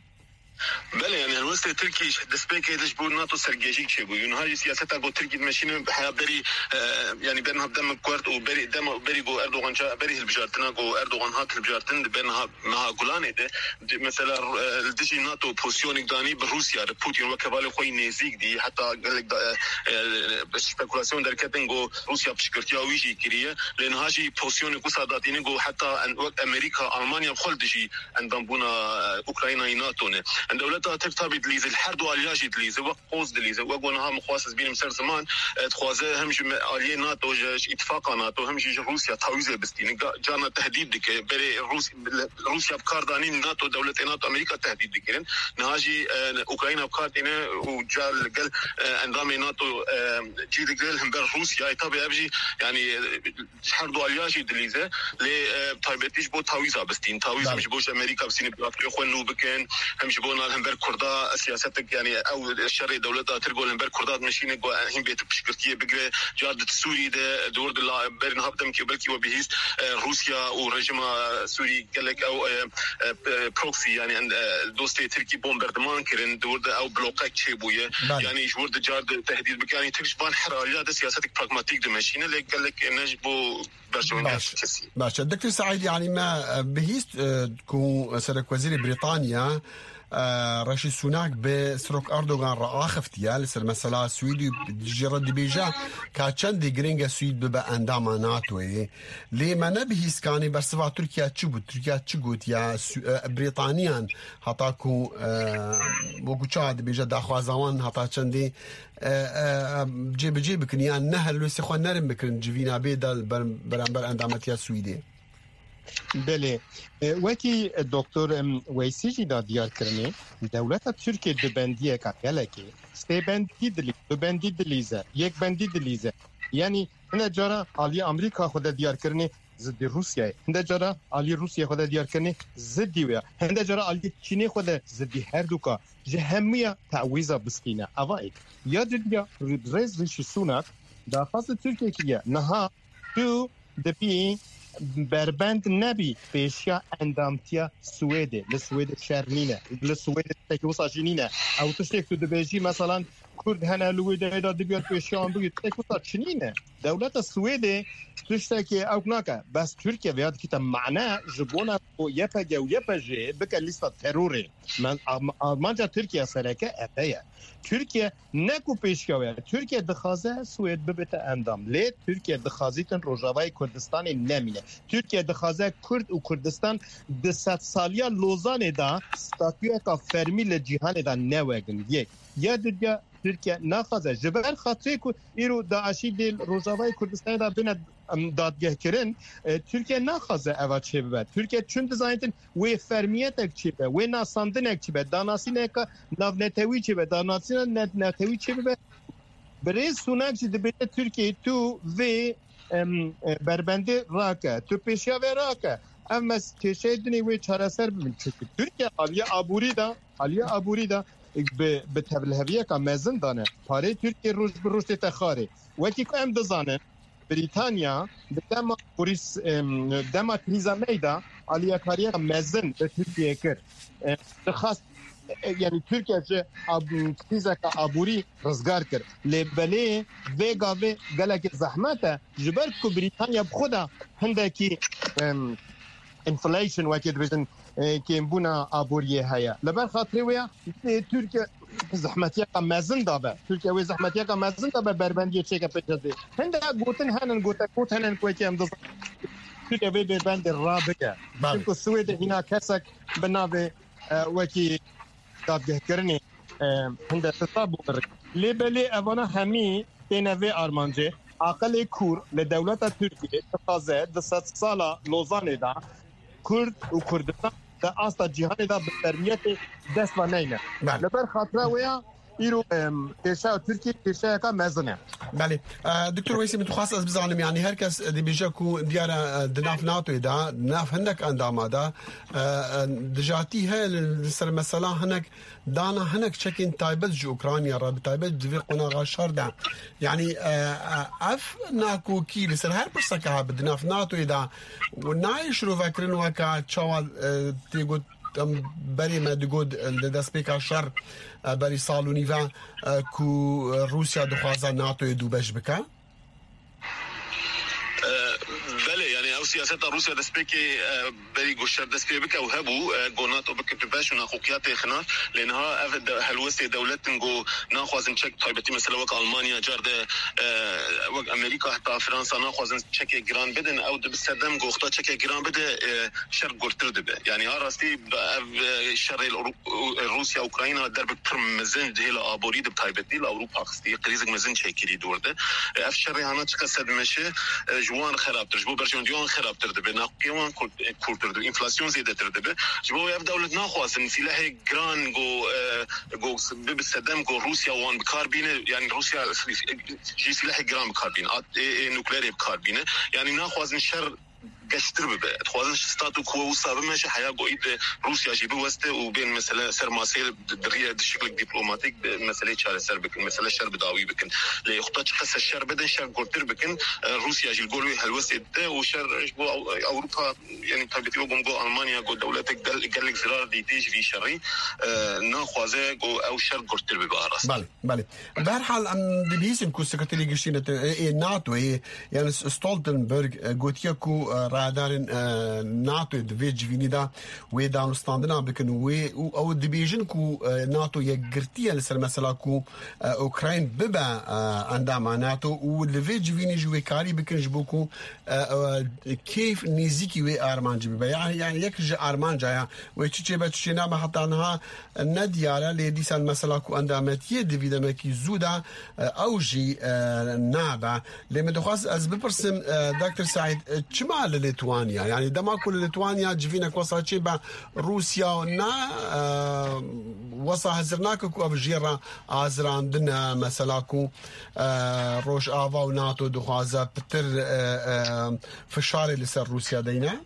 بله يعني الوسط التركي دسبيك ايش بو ناتو سرجيجي تشيبو ينو هاي سياسه جو تركي ماشين بحياه بري يعني بينها دم كورت وبري دم بري جو اردوغان جا بري البجارتنا جو اردوغان هاك البجارتن بينها مع جولاني ده مثلا الدجي ناتو بوزيشن داني بروسيا بوتين وكبالي خوي نزيك دي حتى قال لك سبيكولاسيون دركتن جو روسيا بشكرتيا ويجي كريه لان هاجي بوزيشن قصاداتين جو حتى امريكا المانيا بخل دجي عندهم بونا اوكرانيا ناتو دولتها ترتبط دليزه الحرد والياجي دليزه وقوز دليزه وقونها مخواصص بين مسار زمان تخوازه همش الي ناتو اتفاق ناتو همش روسيا تعويزه بستين جانا تهديد دك بري روس روسيا بكارداني ناتو دولة ناتو امريكا تهديد دكين نهاجي اوكرانيا بكاردينه وجال قال انظام ناتو جي دجل هم بر روسيا يتابع ابجي يعني الحرد والياجي دليزه ل طيبتيش بو تعويزه بستين تعويزه مش بوش امريكا بسين بلاطو خنو بكن همش بونا الهمبر كردا سياستك يعني او الشرعي دولتها ترجو الهمبر كردا ماشيين جو هم بيت بشكرتيه بقى جاده سوري ده دور دلا بين هبدم كي بلكي وبهيس روسيا ورجيم سوري قال لك او بروكسي يعني عند دوستي تركي بومبردمان كرن دور او بلوكات شيبويه يعني جور جارد تهديد بكاني تركش بان حراريه ده سياستك براغماتيك ده ماشيين اللي قال لك نجبو باش باش دكتور سعيد يعني ما بهيس تكون سرك وزير بريطانيا راشي سوناك بسروك أردوغان رأى خفتيا لسر مثلا سويدي جرد بيجا كاتشان دي غرينجا سويد ببا انداما ناتوي لي ما نبهيس كاني برسفا تركيا تشبو تركيا تشبوت يا بريطانيان هتاكو بوكو تشاد بيجا داخوازوان هتا چندي جيب جيب كنيان نهل لوسي خو نرم بكن جيفينا بيدال برامبر اندامتيا سويدي بله وکی دکتر ویسیجی دا دیار کرنه دولت ترکیه دو بندیه که گلکی سه بندی دلیزه دو بندی دلیزه یک بندی دلیزه یعنی هنده جارا آلی امریکا خود دیار کرنه ضد روسیه هنده جارا آلی روسیه خود دیار کرنه ضدی ویا هنده جارا آلی چینی خود ضدی هر دوکا جهمیه تعویزه بسکینه اوائک یا جدیا رز ریشی سونک دا فاصل ترکیه که نها تو دبی بربند نبی پیشیا اندامتیا سویده لسویده شرنینه لسویده تکی وصاجینینه او تشتیک تو دبیجی مثلا کرد هنه لوی ده دا دبیات پیشیان بگید تکوتا چنینه دولت سویده تشته که او ناکه بس ترکیه بیاد که تا معنی جبونا و یپگه و یپجه بکه لیستا تروره من آلمانجا ترکیه سرکه افیه ترکیه نکو پیشکوه ترکیه دخوازه سوید ببته اندام لی ترکیه دخوازیتن روژاوای کردستان نمینه ترکیه دخوازه کرد و کردستان ده ست سالیا لوزانه دا ستاتیوه که فرمی لجیهان دا نوگن یک یا دیگه ترکیه نخوازه جبر خاطره که ایرو داعشی دیل روژاوای کردستان دا بینه دادگه کرن ترکیه نخوازه اوا چه ببه ترکیه چون دزاینتن وی فرمیت اک چه ببه وی ناساندن اک چه ببه داناسی نکا ناو نتوی چه ببه داناسی نتوی چه ببه برای سونک چه دبیده ترکیه تو وی بربنده راکه تو پیشیا وی راکه اما کشه دنی وی چاره سر ببین چکه ترکیه آلیا آبوری دا آلیا آبوری دا به تبلهویه که مزن دانه پاره ترکیه روش بروش تخاره وکی که ام دزانه بریتانیا دما پولیس دما کریزا میدا علیا کاریه مزن به ترکیه کرد خاص یعنی ترکیه چه کریزا کا ابوری رزگار کرد لبلی وگا و گلک زحمت جبر کو بریتانیا بخدا هندکی انفلیشن وکید بزن که بونا ابوریه هيا لبر خاطر ويا تركيا زحمتيه مازن دابه تركيا وي زحمتيه مازن دابه بربنديه تشيكا بتجدي هند غوتن هنن غوتا كوت هنن كويتي ام تركيا وي بربند الرابقه كو السويد هنا كسك بنابه وكي دابه كرني هند تصابو ليبلي ابانا همي تنوي ارمانجي عقل كور لدوله تركيا تقاضى دست سالا لوزان دا كرد وكردستان دا استا جهان دا بفرمیت دست و نینه لبر خاطره ویا ایرو پیشا ترکیه پیشا کا مزنه بله دکتور ویسی من خاص از بزنم یعنی هر کس دی بیجا کو دیار دناف ناتو دا ناف هندک اندام دا دجاتی هل سر مثلا هنک دانا هنک چکین تایبت جو اوکرانیا را تایبت دوی قنا غاشر دا یعنی اف ناکو کی لسر هر پرسکه بدناف ناتو دا و نایش رو فکرن وکا چوال تیگو برای ما دگود دست پیکا شر برای سالو نیوان کو روسیا دخوازه ناتو دو بش بکن؟ بله يعني او سياسات روسيا دسبيكي بري غوشر دسبي بك او هبو غوناتو بك باش ناخوكيات خناف لانها هلوسي دولتن جو ناخوازن تشيك طيبتي مثلا وك المانيا جارد وك امريكا حتى فرنسا ناخوازن تشيك جران بدن او بسدم جو اختا تشيك جران بده شرق غورترد يعني ها راستي الشر روسيا اوكرانيا درب ترمزن ديال ابوريد بطيبتي لاوروبا خصتي قريزك مزن تشيكري دورده اف شر هنا تشكسد ماشي جوان خرابتر جبو برجون ديون خرابتر دبه ناقيوان كولتر دو انفلاسيون زيادتر دبه جبو يف دولة ناخوازن سلاح جران جو جو بسدم جو روسيا وان بكاربينه يعني روسيا جي سلاح جران بكاربين نوكليري بكاربينه يعني ناخوازن شر قشتر ببه تخوازن ستاتو كو وصابه ماشي حياه قويد روسيا جيبه وسته وبين مثلا سرماسيل بريه بشكل دبلوماتيك مساله چاره سر بكن مساله شر بداوي بكن لي خطه خاصه الشر بدن شر قلتر بكن روسيا جي الجولوي هلوسته وشر اوروبا يعني تبتي وبمغو المانيا جو دولتك قال لك زرار دي تيجي في شري ناخوازه جو او شر قلتر ببارس بله بله بهرحال ام دبيسن كو سكرتيري جشينه ناتو يعني ستولتنبرغ غوتيكو رادارن ناتو دفيج فينيدا ويدان ستاندنا بكن وي او دبيجن كو ناتو يغرتيه لسر مثلا كو اوكراين ببا عندما ناتو ودفيج فيني جوي كاري بكن جبوكو كيف نيزيكي وي ارمانج ببا يعني يكج ارمانج يا ويتشي بتشينا ما حتى انها نديالا لديسان مثلا كو عندامتيه دفيدا مكي زودا اوجي نابا لما دخواس از ببرسم دكتور سعيد شمال ليتوانيا يعني دما كل ليتوانيا جفينا كوساتشي با روسيا نا أه وصا هزرناك كو افجيرا ازران دنا مسلاكو أه روش افا وناتو دخوازا بتر أه فشار لسر روسيا دينا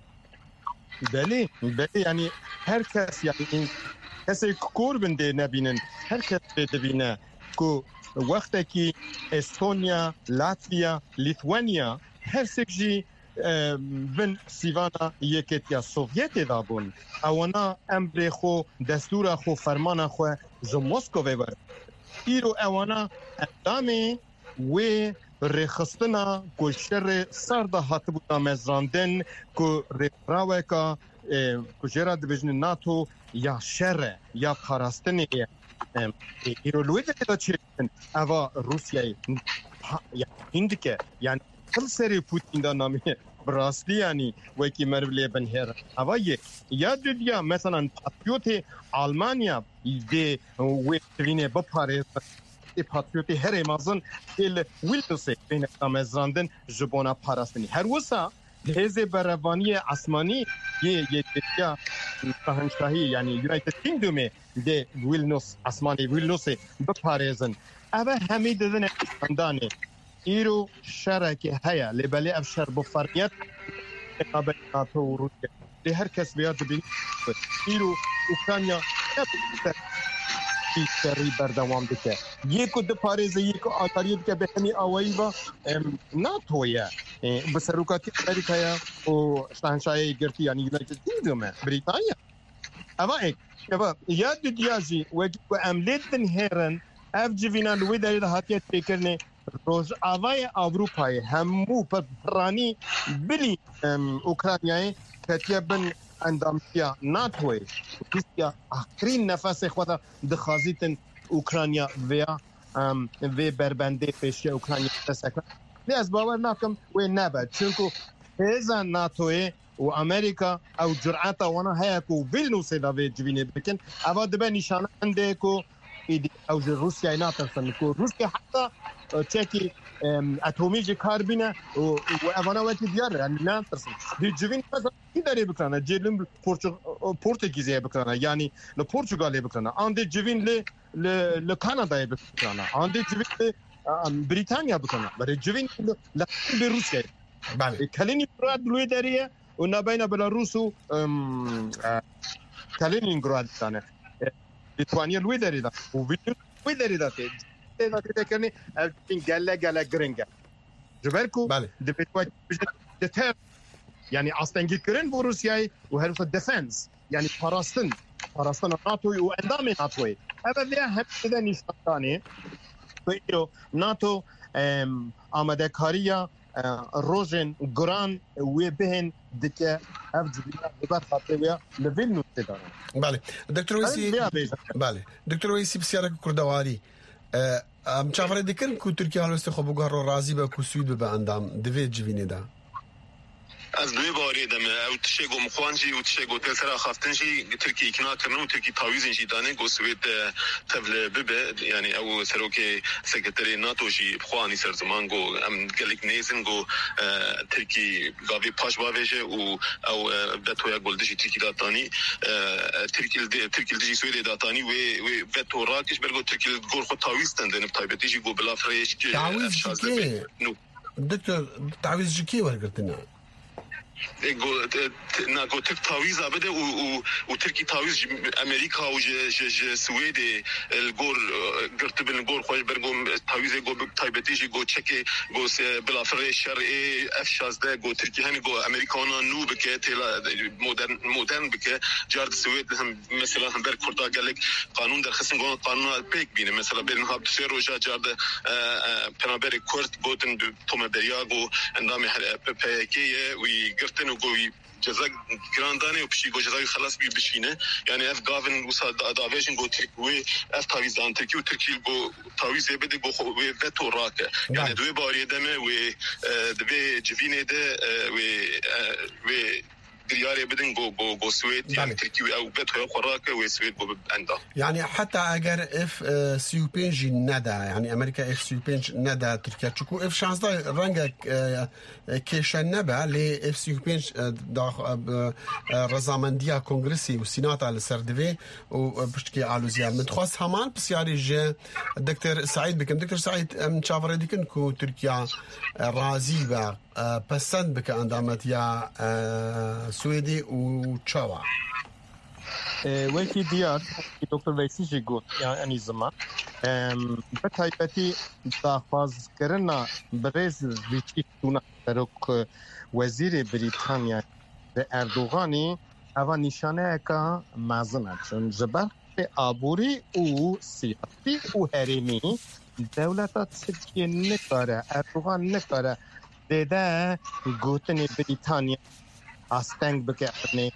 بلي بلي يعني هركس يعني هسه كور بندي نبينن هركس بدبينا كو وقتكي استونيا لاتفيا ليتوانيا هرسكجي بن سیوانا یکتیا سوویت دابون اوانا امر خو دستور خو فرمان خو ز مسکو ور ایرو اوانا اقدامی و رخصتنا کو شر سرد هاتبو مزراندن کو رفراوکا کو جرا دیوژن ناتو یا شر یا پاراستنی ایرو لویده دا چیرن اوا روسیای یا هندکه یعنی کل سری پوتین دا نامی براستی یعنی وکی مربلی بن هر اوا یک یا دنیا مثلا پاتریوت آلمانیا دی وینه بپاره پاتریوتی هر امازون ال ویلتوسه بین امازراندن جبونا پاراستنی هر وسا هزه بروانی عثمانی یه یه دیا شاهنشاهی یعنی یونایتد کینگدوم دی ویلنوس عثمانی ویلنوس بپارازن اما همه دادن اندانه ایرو شرکه هیا لبلی افشار بفرمیت قبل ناتو و روسیه دی هر کس بیاد ببین ایرو اوکراینیا سری بردوام بکه یکو د پاریز یکو آتاریت که بهنی آوایی با ناتویا بسروکاتی امریکایا و شاهنشاهی گرتی یعنی یونایتد کینگدوم بریتانیا اما ایک اما یاد دیازی وکی و عملیت هرن اف جوینا لوی دارید هاتیت فکرنه روز آوای اروپای همو پرانی بلی اوکراینیای کتیا بن اندامتیا ناتوی روسیا آخرین نفس خواهد دخازیتن اوکراینیا ویا و بربنده پیشی اوکراینیا تسکن لی از باور ناکم و نبود چونکو هزا ناتوی و امریکا او جرعات وانا هیا کو ویلنوسه دا وی جوینه بکن اوا دبه نشانه انده کو او روسیا ناترسن کو روسیا حتی چکی اتمی جی کار بینه و اوانا وقتی دیاره یعنی ناترسن دی جوین مثلا کی داره بکنه جلوم پورتوگیزی بکنه یعنی ل پرتغالی بکنه آن دی جوین ل ل کانادا بکنه آن دی جوین ل بریتانیا بکنه برای جوین ل به روسیه بله کلینی براد لوی داره و نبین بلاروس و کالینینگراد داره لیتوانیا لوی داره و ویتنام لوی داره داره داره کنی این گله گله گرنگه جبرکو بله دپیتوات دتر یعنی آستنگی کردن با روسیه و هر وقت دفنس یعنی پاراستن پاراستن ناتو و اندام ناتوی اما ویا همه نشانه پیرو ناتو آماده کاریا روزن گران و بهن دکه افجویا ببر خاطریا لویل نوتدار بله دکتر ویسی بله دکتر ویسی بسیار کردواری ام چافره دکن کو ترکیه هلوست خوب گهر راضی به کو سوید به اندام دوید جوینه دا از دوی باری دم او تشگو مخوانجی او تشگو تسرا خافتنجی ترکی اقناع کردن و ترکی تعویض دانه گو سوید تبل ببه یعنی او سروک سکرتری ناتو جی بخوانی سر زمان گو ام گلیک نیزن گو ترکی گاوی پاش باویجه او او بتویا گلدشی ترکی داتانی ترکی ترکی دجی سوید داتانی و و بتو راکش برگو ترکی گور خود تعویض تندن بتایبتی جی گو بلا فریش تعویض جکی دکتر تعویض جکی ورگرتنا گو نه گو ترک تعویض آبده و و و ترکی تعویض امریکا و ج ج سوئد الگور گرتبن گور خوش برگو تعویض گو تایبتیش گو چکه گو بلافر شرعی اف شازده گو ترکی هنی گو امریکانا نو بکه تلا مدرن مدرن بکه جارد سوئد هم مثلا هم بر کردا گلک قانون در خصم گو قانون پیک بینه مثلا برن هاب سه روزا جارد پنابر کرد گوتن توم بریا گو اندام پیکیه وی گرتن و گوی جزا گراندانه و پشی گو جزای خلاص بی بشینه یعنی اف گاون وسا داویشن گو ترکی اف تعویض دان ترکی و ترکی گو تعویض بده گو خو وتو راکه یعنی دوی باری دمه و دوی جوینه ده و و دیاره بدن گو گو گو سوید یعنی ترکی او بتو خوراکه و سوید گو اندا يعني حتى اگر اف سي پنج ندا يعني امريكا اف سي پنج ندا تركيا تشكو اف شانزدا رنگا كيشن نبا ل اف سي پنج دا رزامنديا كونغرسي والسينات على سردفي وبشكي علوزيا متخص همان بسياري ج دكتور سعيد بكم دكتور سعيد مشافر ديكن كو تركيا رازي با پسند بك اندامت يا سويدي وتشاوا وکی دیار دکتر ویسی جی گفت یعنی زمان بتایبتی داخواز کردن برز ویچی تونا برک وزیر بریتانیا به اردوغانی اول نشانه که مازنه چون جبر آبوری و سیاسی و هرمی دولت ترکیه نکاره اردوغان نکاره دیده گوتنی بریتانیا استنگ بکرنی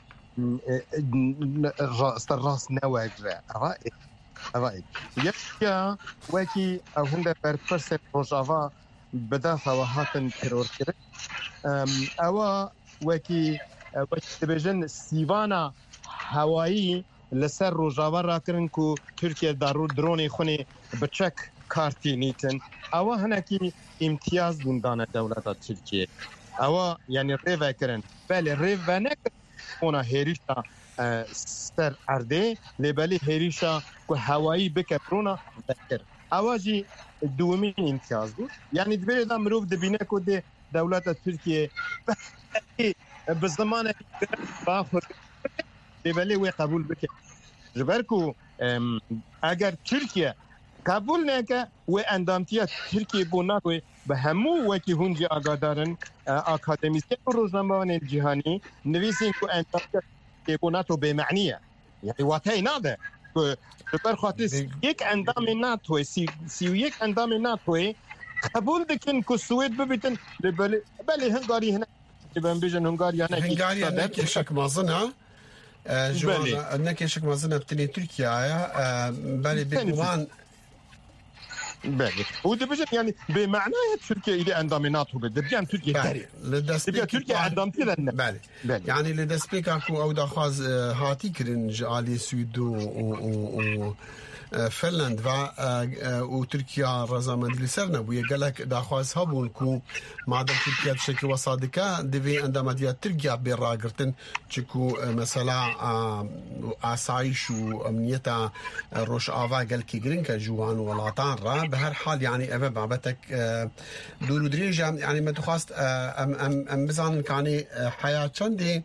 راست راست نواجه رائع رائع یکیا وکی هنده بر فرصت روجاوا بدافع وهاتن ترور کرد اوا وکی وکی تبجن سیوانا هوایی لسر روجاوا را کرن کو ترکیه دارو درونی خونی بچک کارتی نیتن اوا هنکی امتیاز بوندان دولت ترکیه اوا یعنی ریو کرن بله ریو نکرن اونا هریشا سر ارده لبالی هریشا که هوایی بکرونا بکر اواجی دومین امتیاز بود یعنی دبیر دا مروف دبینه که دولت ترکیه به زمان باخد لبالی وی قبول بکر جبر که اگر ترکیه قبول نکه و اندامتیه ترکیه بوناکوی به همو وکی هونجی آگادارن اکادمیسیون روزنامه‌نامه جهانی نویسین که اندامتیه بوناتو به معنیه یعنی واقعی ناده که بر خاطر یک اندام ناتوی سی, سی و یک اندام ناتوی قبول دکن که سوید ببیتن بله بله هنگاری هنه بهم بیجن هنگاری هنه هنگاری هنه که شک مازنه جوان نکه شک مازنه بتنی ترکیه بله بگوان بله و دبیجن یعنی به معنای ترکیه ایده اندام ناتو بده بیان ترکیه داری لدسپیک ترکیه اندامتی لنه بله یعنی لدسپیک اكو او دخواز هاتی کرن جالی سویدو و فنلند و و ترکیا رضامندی سر نبوی گلک دخواز هبون کو مادام ترکیه بشکل وصادقه دوی اندامدیات ترکیه بیر راگرتن چکو مثلا آسایش و امنیت روش آوا گل کی گرین که جوان ولاتان را به هر حال يعني أبى بعبتك دور ودريجة يعني ما تخاست أم أم أم بزعم كاني حياة شندي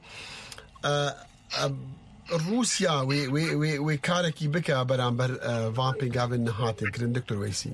روسيا وي وي وي وي كاركي بكا برامبر فامبي قابل نهاتي كرين دكتور ويسي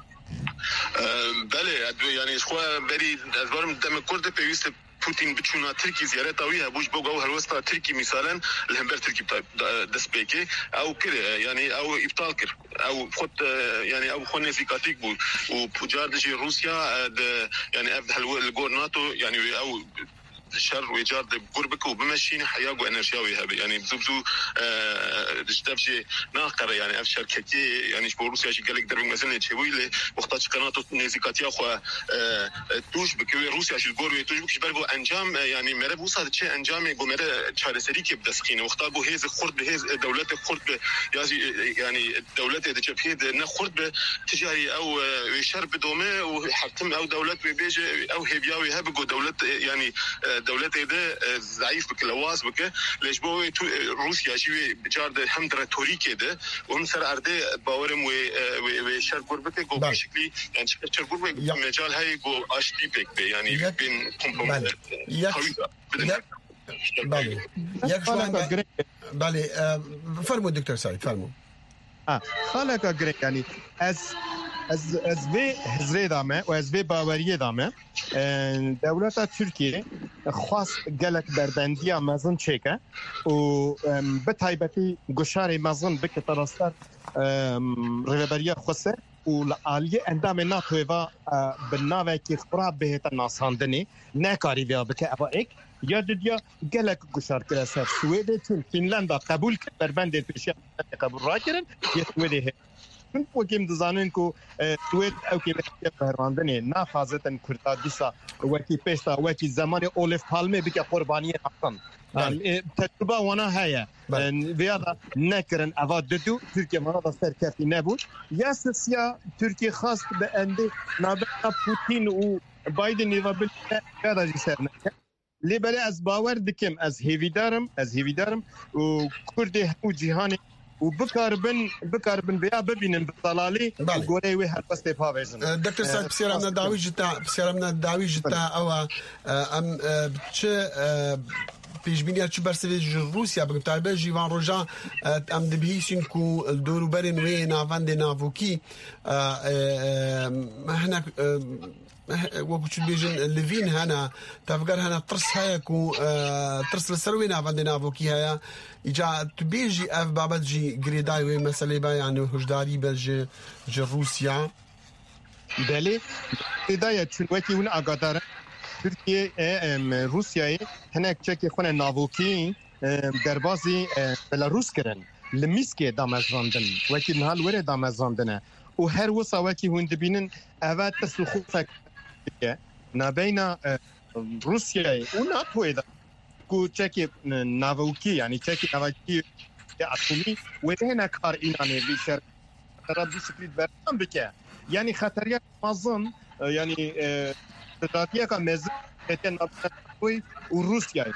بله يعني شخوا بري أزبارم دم كرد بيوست پوتین بچونا ترکی زیارت اوی هبوش بوگو هلوستا ترکی مثلا الهمبر ترکی دست بيكي او كده يعني او ابطال كر او خد يعني او خون نزيكاتيك بو وبجاردجي روسيا يعني افضل الجور ناتو يعني او شر ويجار بقربك وبمشيني حياق وانرجياوي هبي يعني بزبزو دشتبشي ناقره يعني افشل كتي يعني شبو روسيا شي قالك درب مثلا تشوي لي وقتاش قناته نزيكاتيا خو توش بكوي روسيا شي الجور توش بكش برغو انجام يعني مره بوصل شي انجام جو مره چارسري كي بدسخينه وقتا جو هيز خرد هيز دولت خرد يعني دولت دجبهيد نه خرد تجاري او شر بدومه وحتم او دولت بيجي او هبياوي هبغو دولت يعني دولت ده ضعيف بك لواز بك ليش بو روسيا شي بجار هم تراتوريكي ده وهم سر ارده باورم و و شر قربك جو بشكل يعني شر قربك مجال هاي جو اشتي بك يعني بين كومبوننت بالي ياك شوان بالي فرمو دكتور سعيد فرمو اه خالك غريك يعني از از از وی حزب دامه و از وی باوریه دامه دولت ترکیه خواست گلک بربندی مازن چکه و به تایبتی گشار مازن به که تراستر رهبری خسته و عالیه اندام ناتوی و بناوی که خراب بهت ناساندنی نکاری بیا بکه ابا ایک یا دیا گلک گشار کرده سر سوئد چون فنلند قبول کرد بربند پیشی قبول را کردن یه سوئد من وكيم دزانين كو سويد او كي بهراندني نافازتن كرتا ديسا وكي بيستا وكي زمان اوليف بالمي بك قربانيه حقا تجربه وانا هيا فيها نكرن افاد دو تركيا مناطق سر كافي نابود يا سياسه تركيا خاص باندي نابا بوتين وبايدن يفابل هذا جسرنا لي بلا از باور دكم از هيفيدارم از هيفيدارم وكردي هو جهاني وبكاربن بكاربن بيا ببينن بطلالي غوري وي هر بس تفاوزن دكتور سعد بسيرمنا داوي جتا بسيرمنا داوي جتا او ام بتش پیشبینی چه برسوی روسیا بگم تایبه جیوان روزا ام دبیشین کو دورو برین وی ناوند ناوکی هناك وەکوچ بێژن لڤین هەنا تافگەر هەنا ترس هەیەک و ترس لەسەر وێ ناوەندی ناڤۆکی هەیە ئیجا تو بێژی ئەف بابەتجی گرێدای وێ مەسەلەی بایان و هشداری بەژێ ji رووسیا بەێ گرێدایە چون وەکی hûn ئاگادارن Türkiye Rusyayê hinek çekê xwe navokî derbasî Belarus kirin li Mîskê damezrandin wekî nihal were damezrandine û her wisa wekî hûn dibînin ev teslixûfek nabeyna Rusyayê û NATOyê de ku çekê navokî yanî çekê navokî atomî wê hene kar înanê vî şer bu spît berdam bike yanî xeteriya mezin yanî Stratiyaka mezin eten Natoy û Rusyayê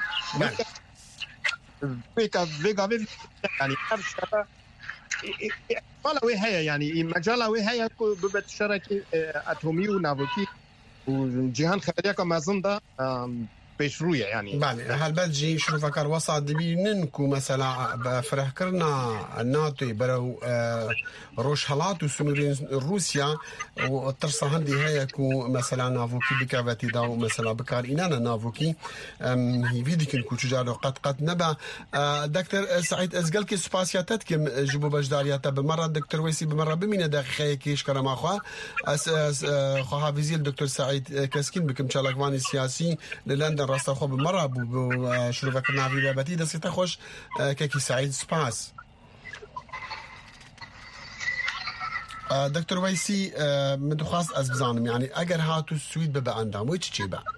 vêka vêga vê yanî her şera mala wê heye yanî mecala wê heye ku bibe şerekî atomî û navokî û cîhan xeteriyaka mezin da pêşrûye yanî helbet jî şirofekar wesa dibînin ku mesela firehkirina NATOyê berew rojhelat û sunûrên Rusya û tirsa hindî heye ku mesela navokî bikeve têda û mesela bikarînana navokî hîvî dikin ku çûcar qet qet nebe Doktor Saîd ez gelkî spasiya te dikim ji bo bejdariya te bi me re Doktor Weysî bi me re bimîne deqîqeyekî ji kerema xwe ez xweha vîzî Doktor Saîd keskîn bikim çalakvanî siyasî li London ڕاستەخۆ بمەڕا بوو بۆ شروعەکردنا بابەتی دەستێتە خۆش کەکی سعید سپاس دکتۆر وەیسی من دخواست ئەس بزانم یعنی ئەگەر هاتو سوید بە بە ئەندام وی چ چێ بە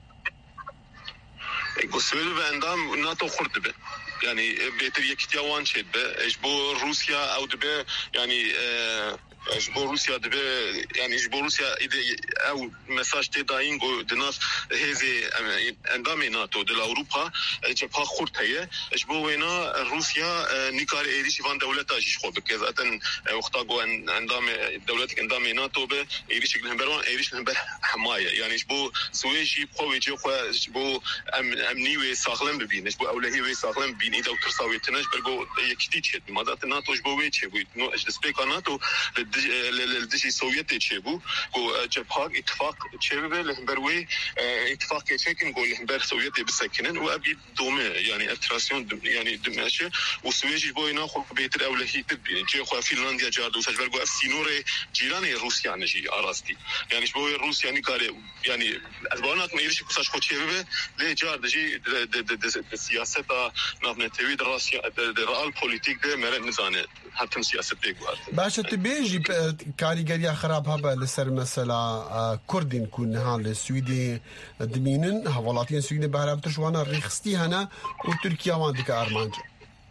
سوید بە ئەندام ناتۆ خورد دەبێ yani بهتر یەکتیا وان چێت بە ئەش بۆ رووسیا ئەو دەبێ yani ji bo Rusya dibe yani ji bo Rusya ew mesaj tê dayîn got di nav hêzê endamê NATO di Ewropa cepha xurt heye ji bo wêna Rusya nikare êrişî van dewleta jî xwe bike zaten wexta got endamê dewletek endamê NATO be êrişek li hember wan êriş li hember hemaye yani ji bo Swê jî xwe wê cê xwe ji bo emnî wê saxlem bibîne ji bo ewlehî wê saxlem bibîne îda tirsa wê tune ji ber got yekîtî çêt ma zaten NATO ji bo wê çêbû ji destpêka NATO لدجي سوفيتي تشيبو كو جبهة اتفاق تشيبو لهمبروي اتفاق يشكن كو لهمبر سوفيتي بسكنن وابي دومه يعني اتراسيون يعني دماشي وسويجي بوينا خو بيتر اولهي تبي جي خو فنلندا جادو سجبر كو سينوري جيراني روسيا نجي اراستي يعني شبو روسيا نيكاري يعني ازبانات ما يريش كساش خو تشيبو لي جار دجي السياسه نافنتوي دراسيا درال بوليتيك ده مر نزانه حتى سياسه بيغوار باشه تبيجي کاریگەریە خراپ هەبە لەسەر مەسەلا کوردین کو نها لە سویدی دمینن هەواڵاتیان سویدی بەهرابتر شوانە ڕێخستی هەنا و تورکیا وان دیکە ئارمانجە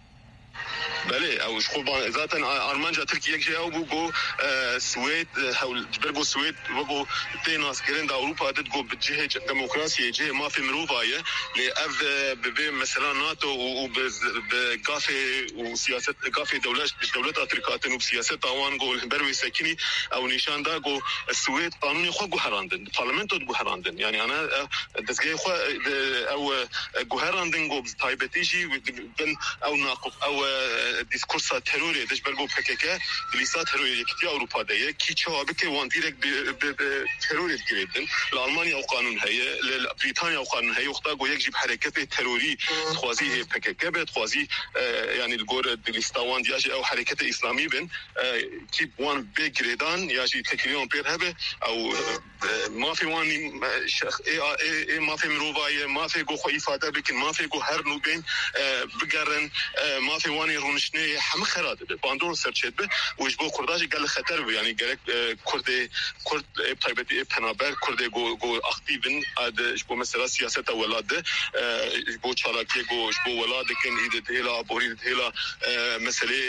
بله او شخوبان ذاتن آرمانجا ترکیه که او بو سوید حول برگو سوید وگو تیناس کرن دا اروپا دد گو بجه دموکراسی جه ما في مروفایه لی اف به مثلا ناتو و بقافه و سیاست قافه دولت دولت اترکاتن و سیاست اوان گو بروي سكني او نشان دا گو سوید قانوني خو گو هراندن پارلمنت گو هراندن يعني انا دزگه خو او گو هراندن گو تایبتیجی بن او ناقض او diskursa terörü de belgo P K K dilisa terörü yekti Avrupa'da ki çabuk ki van direkt bir terör etkiledin. Almanya o kanun heye, Britanya o kanun heye. Oxta goyek jib hareketi terörü xwazi P K K be xwazi yani gor dilista van diye o hareketi İslami ben ki van begredan ya jib tekliyon per hebe او ما في واني شخ اي ما في مروفايه ما في جو خو ifade bikin ما في جو هر نو بين بقرن ما في واني رونشني هم خراد به باندور سرچت به وجبو كرداج قال خطر يعني gerek Kurde Kurd taybeti penaber Kurde go go aktifin ad bu mesela siyasete velade bu çalaki go bu velade ken ide hela borid hela mesele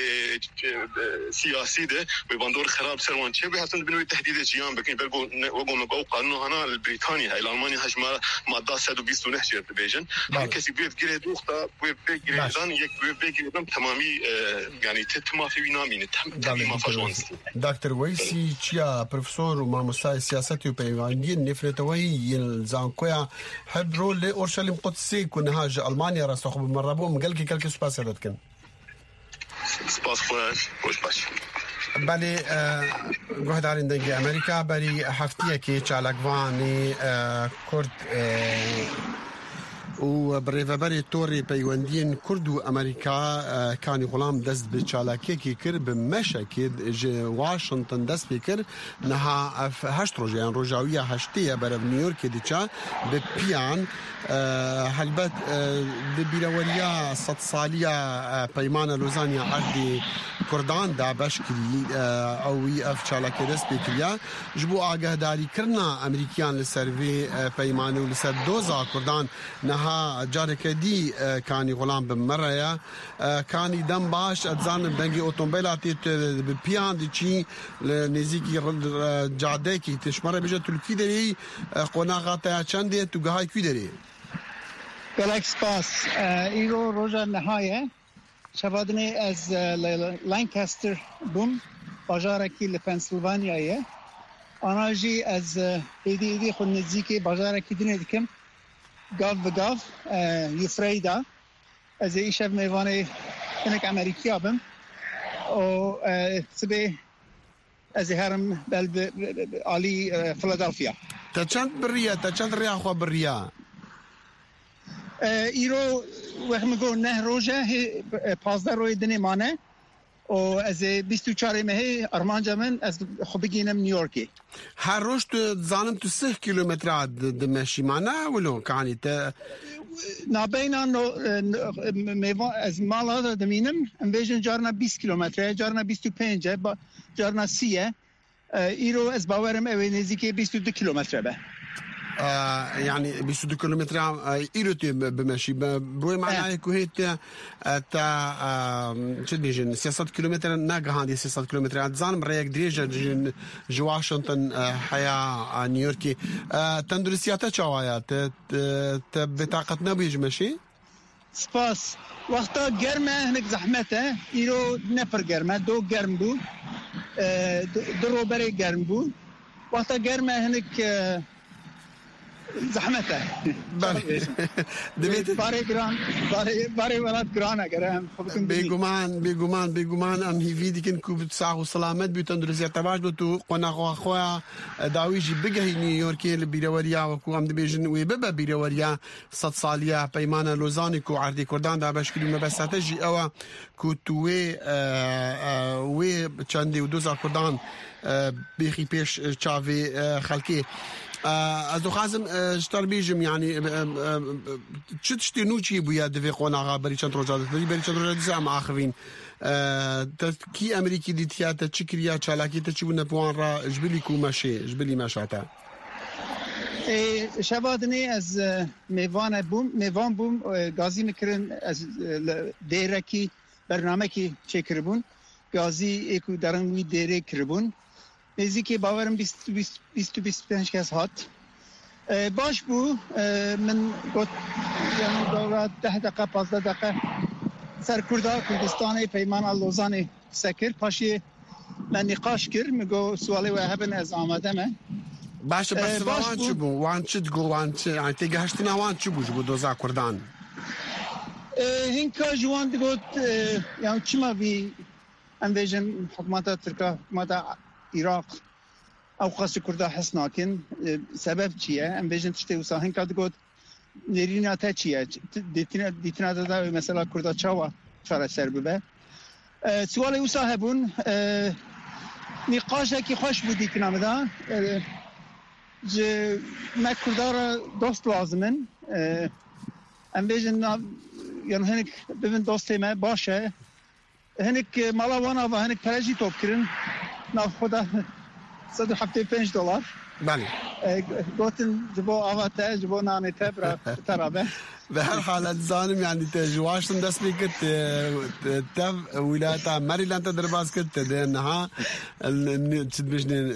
siyasi de ve bandor خراب servan çe be hasan binu tehdide cihan bekin belgo وگو مگو قانون هنا بريطانيا هاي الألمانيا هجمة مادة سادو بيستو نحجر تبيجن هكذا بيت جريد وقتا بيت جريدان يك بيت جريدان تمامي يعني تتما في بينامين تمامي ما فجوانس دكتور ويسي چيا بروفيسور وماموستاي سياساتي وبيواندين نفرتوي يلزانكويا حبرو لأورشليم قدسي كنهاج ألمانيا راسخو بمرابو مقلقي كالكي سباسي داتكن سباس خوش خوش باش بله گوهدارین دنگی امریکا بری هفتیه که چالکوانی کرد و برێڤەبەری تۆڕی پەیوەندیên کورد و ئەمریکا کانی غوڵام دەست بە چالاکیەکی کرد بە مەشێکی واشنگتن دەست پێ کرد نەها هەشت ڕۆژیان ڕۆژاویە هەشتەیە بەرەو نیویۆرکی دیچە بە پیان هەلبەت بیرەوەریە سەد سالیە پەیمانە لۆزانیا ئەردی کورداندا بەشکری ئەوی ئەف چالاکێ دەست پێ کردیا ji بۆ ئاگاداریکردنا ئەمریکیان لەسەر vê پەیمانە و لەسەر دۆزا کوردان نەها جارێکە دی کانی غوڵام بمەڕەیە کانی دەم باش ئەتزانم دەنگی ئۆتۆمبیلا تێت پیان دیچی لە نێزیکی جادەیەکی تشمەڕە بێژە تولکی دەری قۆناغاتەیە چەندێ تو گەهای کوی دەری گەلێک سپاس ئیرۆ ڕۆژە نەهایە شەڤادنێ ئەز لانکەستر بووم باژارێکی لە پەنسیلڤانیایە ئاناژی ئەز ئیدی ئیدی خۆ نزیکی باژارێکی دنێ دکەم گاف بگاف یوفریدا از ایشب میوانه کنک امریکی آبم و سبه از هرم بل عالی فیلادلفیا تا چند بریا تا چند ریا خوا بریا ایرو وقت میگو نه روزه پازده روی دنی مانه و از بیست و چهار ماه ارمانجا من از خوب بگینم نیویورکی هر روز تو زانم تو سه کیلومتر دمشی مانه ولو کانی تا نابینا میوان از مالا دمینم ام بیشن جارنا بیست کیلومتر جارنا بیست و پنج جارنا سیه ایرو از باورم اوی نزدیکی بیست و دو کیلومتر به يعني بیست و دو کیلومتر ایروتی بمشي بروي معناه كوهيت تا شد بيجن سياسات كيلومتر ناقه هذه سياسات كيلومتر زانم ريك دريجه جو واشنطن حياه نيويوركي تندرسياته چوايا ت بطاقه نبيج ماشي سپاس وقتا گرمه هنك زحمته ایرو نفر گرمه دو گرم بو دو روبري گرم بو وقتا گرمه هنك زحمته دبیت باره گران باره باره ولاد گران اگرم بگمان بگمان بگمان ام هیوی دیکن کوب صحه و سلامت بیتون درزیت تباش بتو قناق خواه داویجی بگهی نیویورکی لبیروریا و کو ام دبیجن وی ببا بیروریا صد سالیه پیمان لوزانی کو عردی کردان دا باش کلمه بساتجی او کو توی وی چندی و دوزا کردان بيخي بيش تشافي خلكي از دو خازم اشتر بيجم يعني تشتي نوتشي بويا دفي قونا بري چند روزات بري چند روزات زعما اخرين كي امريكي دي تياتا تشكريا چالاكي تشبونه بوان را جبلي كو ماشي جبلي ماشاتا شبادني از میوان بوم میوان بوم غازی میکرن از دیرکی برنامه‌کی چکربون غازی اكو درن وی دیره کربون نزدیکی باورم بیست بیست بیست و پنج کس هات باش بو من گفت یعنی دورات ده دقیقه پانزده دقیقه سر کردا کردستان پیمان لوزان سکر پاشی من نقاش کرد میگو سوالی و هبن از آماده من باشه بس وان چی بو وان چی تقول وان چی يعني تيجهشتنا وان چی بو جو دوزا كردان هنكا جوان تقول يعني چما بي انفيجن حكومات تركيا حكومات العراق او قصد كردا حسناكن سبب چیه انفيجن تشتي وسا هنكا تقول نرينا تا چیه ديتنا ديتنا دا مثلا كردا چاوا فرا سربه سوال وسا هبون نقاشه کی خوش بودی کنام دا ج ما كردار دوست لازمن انفيجن يعني هناك ببن دوستي ما باشه هناك مالا وانا وهناك پرجی توب کرن ناف خدا صد و هفتاد و پنج دلار بله گفتن جبو آواته جبو نانته برا ترابه به هر حال زانم يعني تجواشتن دست بكت تف ولايات ماريلاند درباس كت دنها تبجن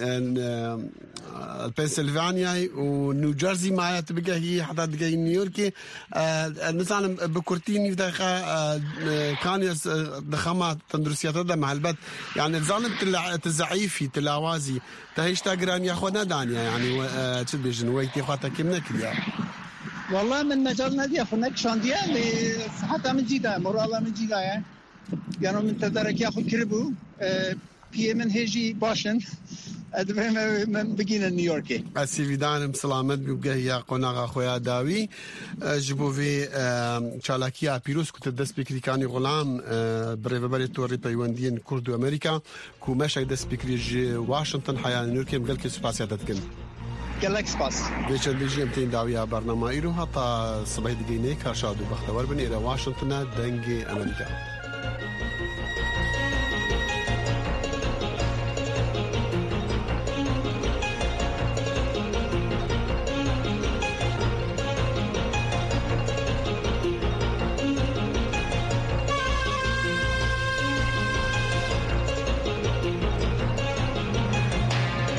البنسلفانيا ونيو جيرسي معايا تبقى هي حتى تبقى نيويورك مثلا بكورتيني دقيقه كان ضخامه تندرسيات هذا مع البت يعني الظالم تزعيفي تلاوازي تهيش تاجران يا اخوانا دانيا يعني تبجن ويتي خاطر كمنك يا والله من مجال نادي أخونك شاندية حتى من جيدا مرة من جيدا يعني يعني من تدرك ياخد كربو پی من هجی باشن ادبم من بگین نیویورکی اسیویدانم سلامت بگه یا قناغ خویا داوی جبوی چالاکیا پیروز کت دست بکریکانی غلام برای توری پیوندین کرد و امریکا کومش دست بکریج واشنطن حیان نیویورکی مقل که سپاسیاتت کن گلک سپاس بیشتر دیجیم تین داوی برنامه ایرو حتی صبح دیگه نیک هرشاد و بختور بنی واشنطن دنگ امریکا